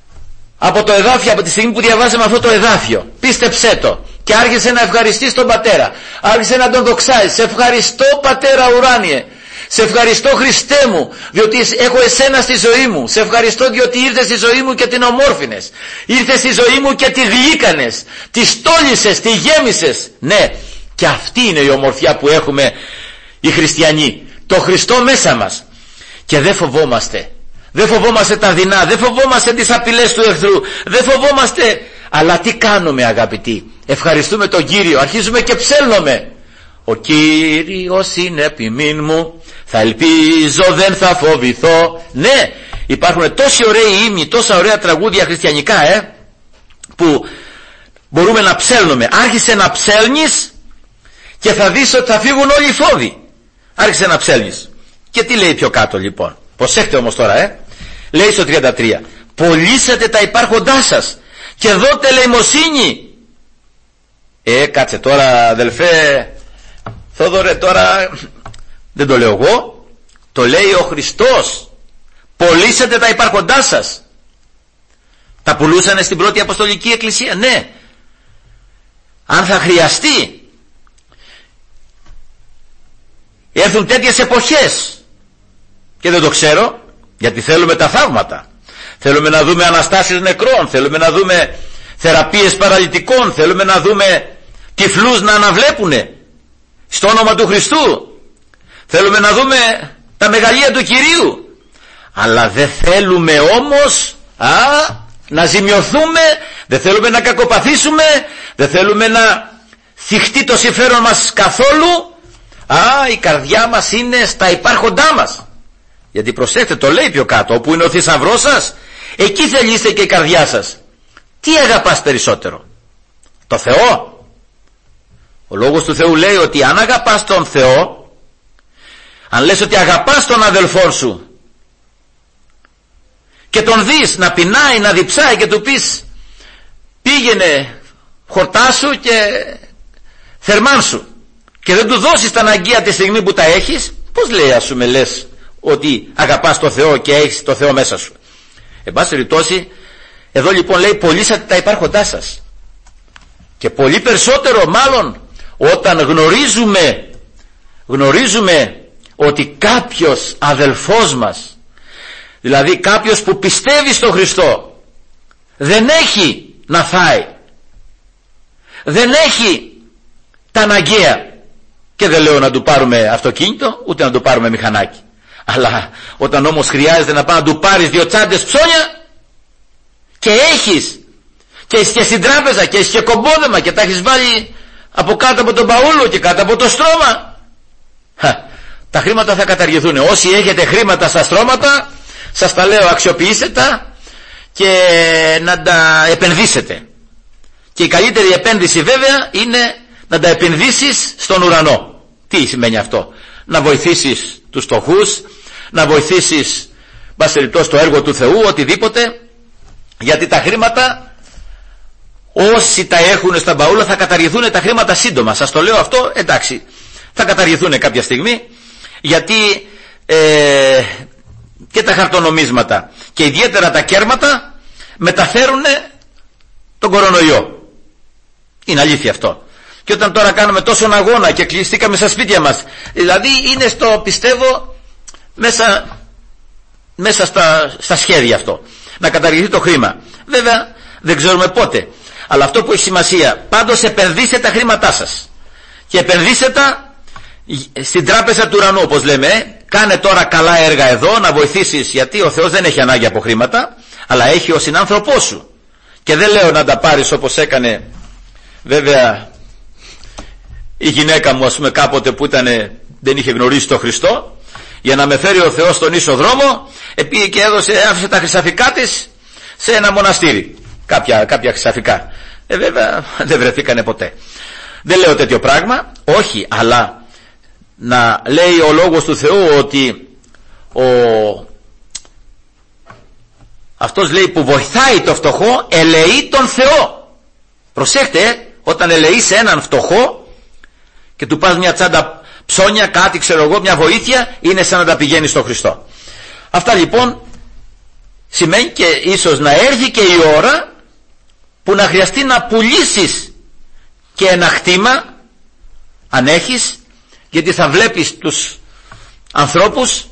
από το εδάφιο, από τη στιγμή που διαβάζαμε αυτό το εδάφιο, πίστεψέ το και άρχισε να ευχαριστείς τον Πατέρα, άρχισε να τον δοξάζεις. Σε ευχαριστώ Πατέρα ουράνιε, σε ευχαριστώ Χριστέ μου, διότι έχω εσένα στη ζωή μου. Σε ευχαριστώ διότι ήρθες στη ζωή μου και την ομόρφινες, ήρθες στη ζωή μου και τη γλύκανες, τη στόλισες, τη γέμισες. Ναι, και αυτή είναι η ομορφιά που έχουμε οι χριστιανοί, το Χριστό μέσα μας. Και δεν φοβόμαστε, δεν φοβόμαστε τα δεινά, δεν φοβόμαστε τις απειλές του εχθρού, δεν φοβόμαστε. Αλλά τι κάνουμε αγαπητοί? Ευχαριστούμε τον Κύριο, αρχίζουμε και ψέλνουμε. Ο Κύριος είναι επιμήν μου, θα ελπίζω δεν θα φοβηθώ. Ναι, υπάρχουν τόσοι ωραίοι ύμνοι, τόσα ωραία τραγούδια χριστιανικά ε, που μπορούμε να ψέλνουμε. Άρχισε να ψέλνεις και θα δεις ότι θα φύγουν όλοι οι φόβοι. Άρχισε να ψέλνεις. Και τι λέει πιο κάτω λοιπόν? Προσέχτε όμως τώρα ε. Λέει στο τριάντα τρία, πωλήσατε τα υπάρχοντά σας και δώτε ελεημοσύνη. Ε κάτσε τώρα αδελφέ Θόδωρε, τώρα δεν το λέω εγώ, το λέει ο Χριστός. Πωλήσατε τα υπάρχοντά σας. Τα πουλούσανε στην πρώτη Αποστολική Εκκλησία? Ναι. Αν θα χρειαστεί, έρθουν τέτοιες εποχές και δεν το ξέρω, γιατί θέλουμε τα θαύματα, θέλουμε να δούμε αναστάσεις νεκρών, θέλουμε να δούμε θεραπείες παραλυτικών, θέλουμε να δούμε τυφλούς να αναβλέπουνε στο όνομα του Χριστού, θέλουμε να δούμε τα μεγαλεία του Κυρίου. Αλλά δεν θέλουμε όμως α, να ζημιωθούμε, δεν θέλουμε να κακοπαθήσουμε, δεν θέλουμε να θυχτεί το συμφέρον μας καθόλου. Α, η καρδιά μας είναι στα υπάρχοντά μας. Γιατί προσέξτε, το λέει πιο κάτω, όπου είναι ο θησαυρός σας, εκεί θελήστε και η καρδιά σας. Τι αγαπάς περισσότερο? Το Θεό? Ο λόγος του Θεού λέει ότι αν αγαπάς τον Θεό, αν λες ότι αγαπάς τον αδελφό σου και τον δεις να πεινάει, να διψάει και του πεις πήγαινε χορτάσου και θερμάνσου και δεν του δώσεις τα αναγκαία τη στιγμή που τα έχεις, πώς λέει ας πούμε λες ότι αγαπάς τον Θεό και έχεις τον Θεό μέσα σου? Εν πάση περιπτώσει, εδώ λοιπόν λέει πωλήσατε τα υπάρχοντά σας. Και πολύ περισσότερο μάλλον όταν γνωρίζουμε γνωρίζουμε ότι κάποιος αδελφός μας, δηλαδή κάποιος που πιστεύει στον Χριστό, δεν έχει να φάει, δεν έχει τα αναγκαία, και δεν λέω να του πάρουμε αυτοκίνητο ούτε να του πάρουμε μηχανάκι, αλλά όταν όμως χρειάζεται να πάει να του πάρεις δύο τσάντες ψώνια και έχεις και, και στην τράπεζα και έχεις και κομπόδεμα και τα έχεις βάλει από κάτω από τον παούλο και κάτω από το στρώμα, τα χρήματα θα καταργηθούν. Όσοι έχετε χρήματα στα στρώματα, σας τα λέω, αξιοποιήστε τα και να τα επενδύσετε. Και η καλύτερη επένδυση βέβαια είναι να τα επενδύσεις στον ουρανό. Τι σημαίνει αυτό? Να βοηθήσεις τους φτωχούς, να βοηθήσεις μπας το έργο του Θεού, οτιδήποτε, γιατί τα χρήματα, όσοι τα έχουν στα μπαούλα, θα καταργηθούν τα χρήματα σύντομα. Σας το λέω αυτό, εντάξει, θα καταργηθούν κάποια στιγμή, γιατί ε, και τα χαρτονομίσματα και ιδιαίτερα τα κέρματα μεταφέρουν τον κορονοϊό. Είναι αλήθεια αυτό. Και όταν τώρα κάνουμε τόσον αγώνα και κλειστήκαμε στα σπίτια μας, δηλαδή είναι στο, πιστεύω, μέσα, μέσα στα, στα σχέδια αυτό, να καταργηθεί το χρήμα. Βέβαια δεν ξέρουμε πότε, αλλά αυτό που έχει σημασία, πάντως επενδύστε τα χρήματά σας και επενδύστε τα στην τράπεζα του ουρανού, όπως λέμε. ε. Κάνε τώρα καλά έργα εδώ, να βοηθήσεις, γιατί ο Θεός δεν έχει ανάγκη από χρήματα, αλλά έχει ο συνάνθρωπός σου. Και δεν λέω να τα πάρεις όπως έκανε βέβαια η γυναίκα μου, ας πούμε, κάποτε που ήτανε, δεν είχε γνωρίσει τον Χριστό, για να με φέρει ο Θεός στον ίσο δρόμο, πήγε και έδωσε, άφησε τα χρυσαφικά της σε ένα μοναστήρι, κάποια, κάποια χρυσαφικά. Ε, βέβαια δεν βρεθήκανε ποτέ. Δεν λέω τέτοιο πράγμα, όχι, αλλά να λέει ο λόγος του Θεού ότι ο... αυτός, λέει, που βοηθάει το φτωχό ελεεί τον Θεό. Προσέχτε, όταν ελεείς έναν φτωχό και του πας μια τσάντα ψώνια, κάτι, ξέρω εγώ, μια βοήθεια, είναι σαν να τα πηγαίνεις στον Χριστό. Αυτά λοιπόν σημαίνει και ίσως να έρθει και η ώρα που να χρειαστεί να πουλήσεις και ένα χτήμα, αν έχεις, γιατί θα βλέπεις τους ανθρώπους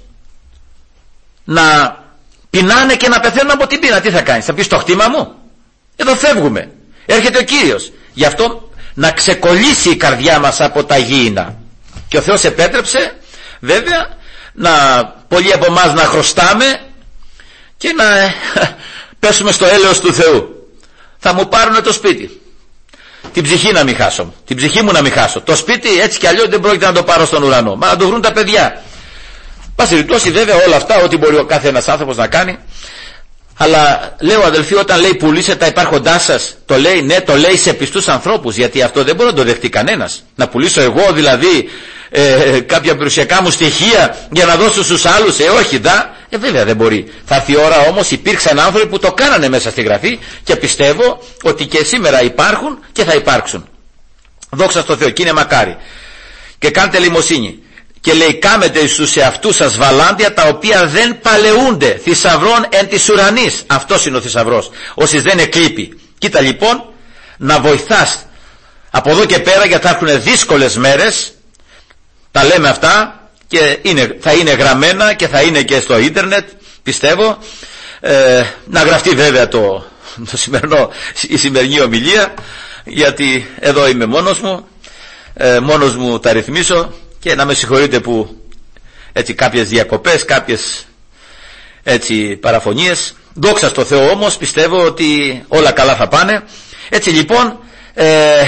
να πεινάνε και να πεθαίνουν από την πείνα. Τι θα κάνεις? Θα πεις το χτήμα μου? Εδώ φεύγουμε, έρχεται ο Κύριος. Γι' αυτό να ξεκολλήσει η καρδιά μας από τα γήινα. Και ο Θεός επέτρεψε βέβαια να, πολλοί από εμάς να χρωστάμε και να πέσουμε στο έλεος του Θεού. Θα μου πάρουν το σπίτι, την ψυχή να μην χάσω, την ψυχή μου να μην χάσω. Το σπίτι έτσι κι αλλιώς δεν πρόκειται να το πάρω στον ουρανό, μα να το βρουν τα παιδιά. Πάση περιπτώσει βέβαια όλα αυτά, ό,τι μπορεί ο κάθε ένας άνθρωπος να κάνει. Αλλά λέω, αδελφοί, όταν λέει πουλήστε τα υπάρχοντά σας, το λέει, ναι, το λέει σε πιστούς ανθρώπους, γιατί αυτό δεν μπορεί να το δεχτεί κανένας. Να πουλήσω εγώ δηλαδή ε, κάποια περιουσιακά μου στοιχεία για να δώσω στους άλλους? Ε, όχι, δα. Ε, βέβαια δεν μπορεί. Θα έρθει η ώρα όμως, υπήρξαν άνθρωποι που το κάνανε μέσα στη Γραφή και πιστεύω ότι και σήμερα υπάρχουν και θα υπάρξουν. Δόξα στο Θεό, και είναι μακάρι. Και κάντε λιμοσύνη. Και λέει, κάμετε στους εαυτούς σας βαλάντια τα οποία δεν παλαιούνται, θησαυρών εν της ουρανής. Αυτός είναι ο θησαυρός, όσοι δεν εκλείπει. Κοίτα λοιπόν, να βοηθάς από εδώ και πέρα, γιατί θα έρχουν δύσκολες μέρες, τα λέμε αυτά και είναι, θα είναι γραμμένα και θα είναι και στο ίντερνετ, πιστεύω, ε, να γραφτεί βέβαια το, το σημερινό, η σημερινή ομιλία, γιατί εδώ είμαι μόνος μου, ε, μόνος μου τα ρυθμίσω. Και να με συγχωρείτε που έτσι κάποιες διακοπές, κάποιες έτσι παραφωνίες. Δόξα στο Θεό όμως, πιστεύω ότι όλα καλά θα πάνε. Έτσι λοιπόν ε,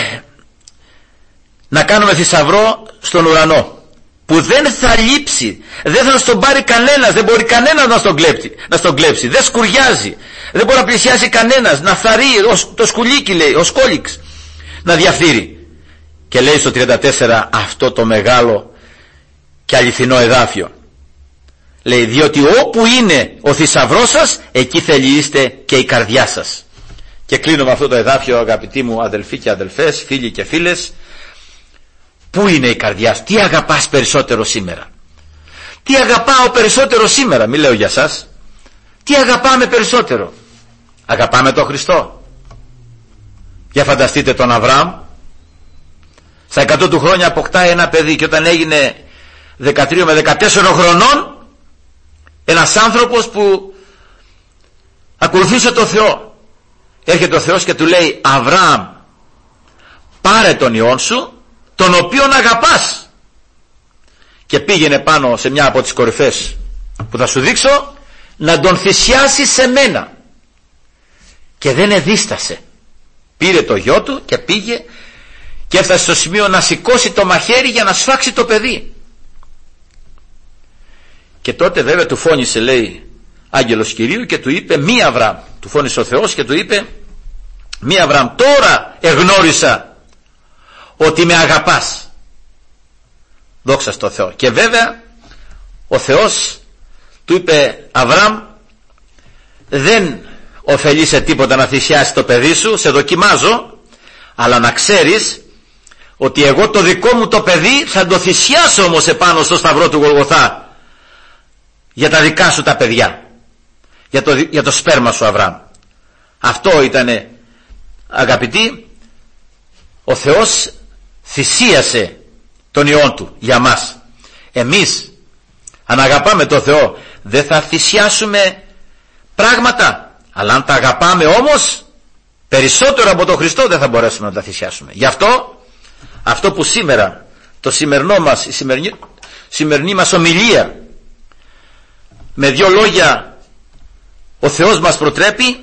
να κάνουμε θησαυρό στον ουρανό που δεν θα λείψει, δεν θα στον πάρει κανένας, δεν μπορεί κανένας να στον κλέψει, να στον κλέψει. Δεν σκουριάζει, δεν μπορεί να πλησιάσει κανένας, να φθαρεί το σκουλίκι, λέει, ο σκόλιξ, να διαφθείρει. Και λέει στο τριάντα τέσσερα αυτό το μεγάλο και αληθινό εδάφιο. Λέει, διότι όπου είναι ο θησαυρός σας, εκεί θελιείστε και η καρδιά σας. Και κλείνω με αυτό το εδάφιο, αγαπητοί μου αδελφοί και αδελφές, φίλοι και φίλες. Πού είναι η καρδιά σου? Τι αγαπάς περισσότερο σήμερα? Τι αγαπάω περισσότερο σήμερα? Μη λέω για σας. Τι αγαπάμε περισσότερο? Αγαπάμε τον Χριστό? Για φανταστείτε τον Αβραάμ. Στα εκατό του χρόνια αποκτάει ένα παιδί και όταν έγινε δεκατρία με δεκατέσσερα χρονών, ένας άνθρωπος που ακολουθούσε το Θεό. Έρχεται ο Θεός και του λέει, Αβραάμ, πάρε τον υιόν σου, τον οποίον αγαπάς, και πήγαινε πάνω σε μια από τις κορυφές που θα σου δείξω, να τον θυσιάσει σε μένα. Και δεν εδίστασε. Πήρε το γιο του και πήγε και έφτασε στο σημείο να σηκώσει το μαχαίρι για να σφάξει το παιδί. Και τότε βέβαια του φώνησε, λέει, άγγελος Κυρίου, και του είπε, μη Αβραάμ. Του φώνησε ο Θεός και του είπε, μη Αβραάμ, τώρα εγνώρισα ότι με αγαπάς. Δόξα στο Θεό. Και βέβαια ο Θεός του είπε, Αβραάμ, δεν ωφελεί σε τίποτα να θυσιάσει το παιδί σου, σε δοκιμάζω, αλλά να ξέρεις ότι εγώ το δικό μου το παιδί θα το θυσιάσω όμως επάνω στο σταυρό του Γολγοθά για τα δικά σου τα παιδιά, για το, για το σπέρμα σου Αβραάμ. Αυτό ήτανε, αγαπητοί, ο Θεός θυσίασε τον υιόν του για μας. Εμείς αν αγαπάμε τον Θεό δεν θα θυσιάσουμε πράγματα, αλλά αν τα αγαπάμε όμως περισσότερο από τον Χριστό δεν θα μπορέσουμε να τα θυσιάσουμε. Γι' αυτό αυτό που σήμερα το σημερινό μας, η σημερινή, σημερινή μας ομιλία, με δύο λόγια ο Θεός μας προτρέπει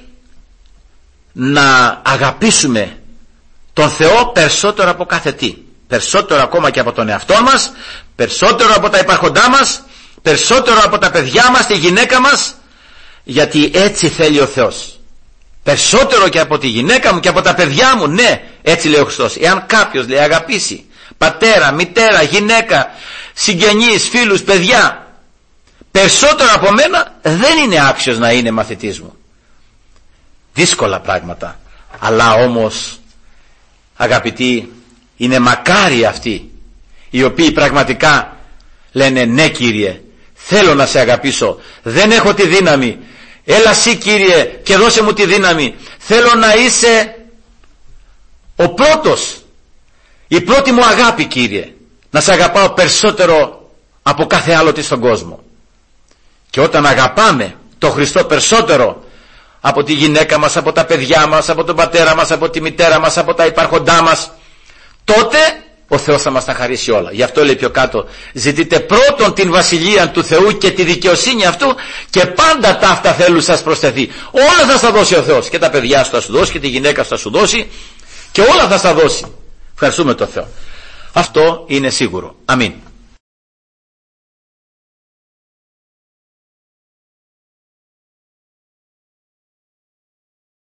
να αγαπήσουμε τον Θεό περισσότερο από κάθε τι, περισσότερο ακόμα και από τον εαυτό μας, περισσότερο από τα υπάρχοντά μας, περισσότερο από τα παιδιά μας, τη γυναίκα μας, γιατί έτσι θέλει ο Θεός. Περισσότερο και από τη γυναίκα μου και από τα παιδιά μου, ναι, έτσι λέει ο Χριστός. Εάν κάποιος, λέει, αγαπήσει πατέρα, μητέρα, γυναίκα, συγγενείς, φίλους, παιδιά περισσότερο από μένα, δεν είναι άξιος να είναι μαθητής μου. Δύσκολα πράγματα, αλλά όμως, αγαπητοί, είναι μακάρι αυτοί οι οποίοι πραγματικά λένε, ναι Κύριε, θέλω να σε αγαπήσω, δεν έχω τη δύναμη, έλα εσύ Κύριε και δώσε μου τη δύναμη, θέλω να είσαι ο πρώτος, η πρώτη μου αγάπη Κύριε, να σε αγαπάω περισσότερο από κάθε άλλο τι στον κόσμο. Και όταν αγαπάμε τον Χριστό περισσότερο από τη γυναίκα μας, από τα παιδιά μας, από τον πατέρα μας, από τη μητέρα μας, από τα υπάρχοντά μας, τότε ο Θεός θα μας τα χαρίσει όλα. Γι' αυτό λέει πιο κάτω, ζητείτε πρώτον την βασιλεία του Θεού και τη δικαιοσύνη αυτού και πάντα τα αυτά θέλουν σας προσθεθεί. Όλα θα στα δώσει ο Θεός, και τα παιδιά σου θα σου δώσει και τη γυναίκα σου θα σου δώσει και όλα θα στα δώσει. Ευχαριστούμε τον Θεό. Αυτό είναι σίγουρο. Αμήν.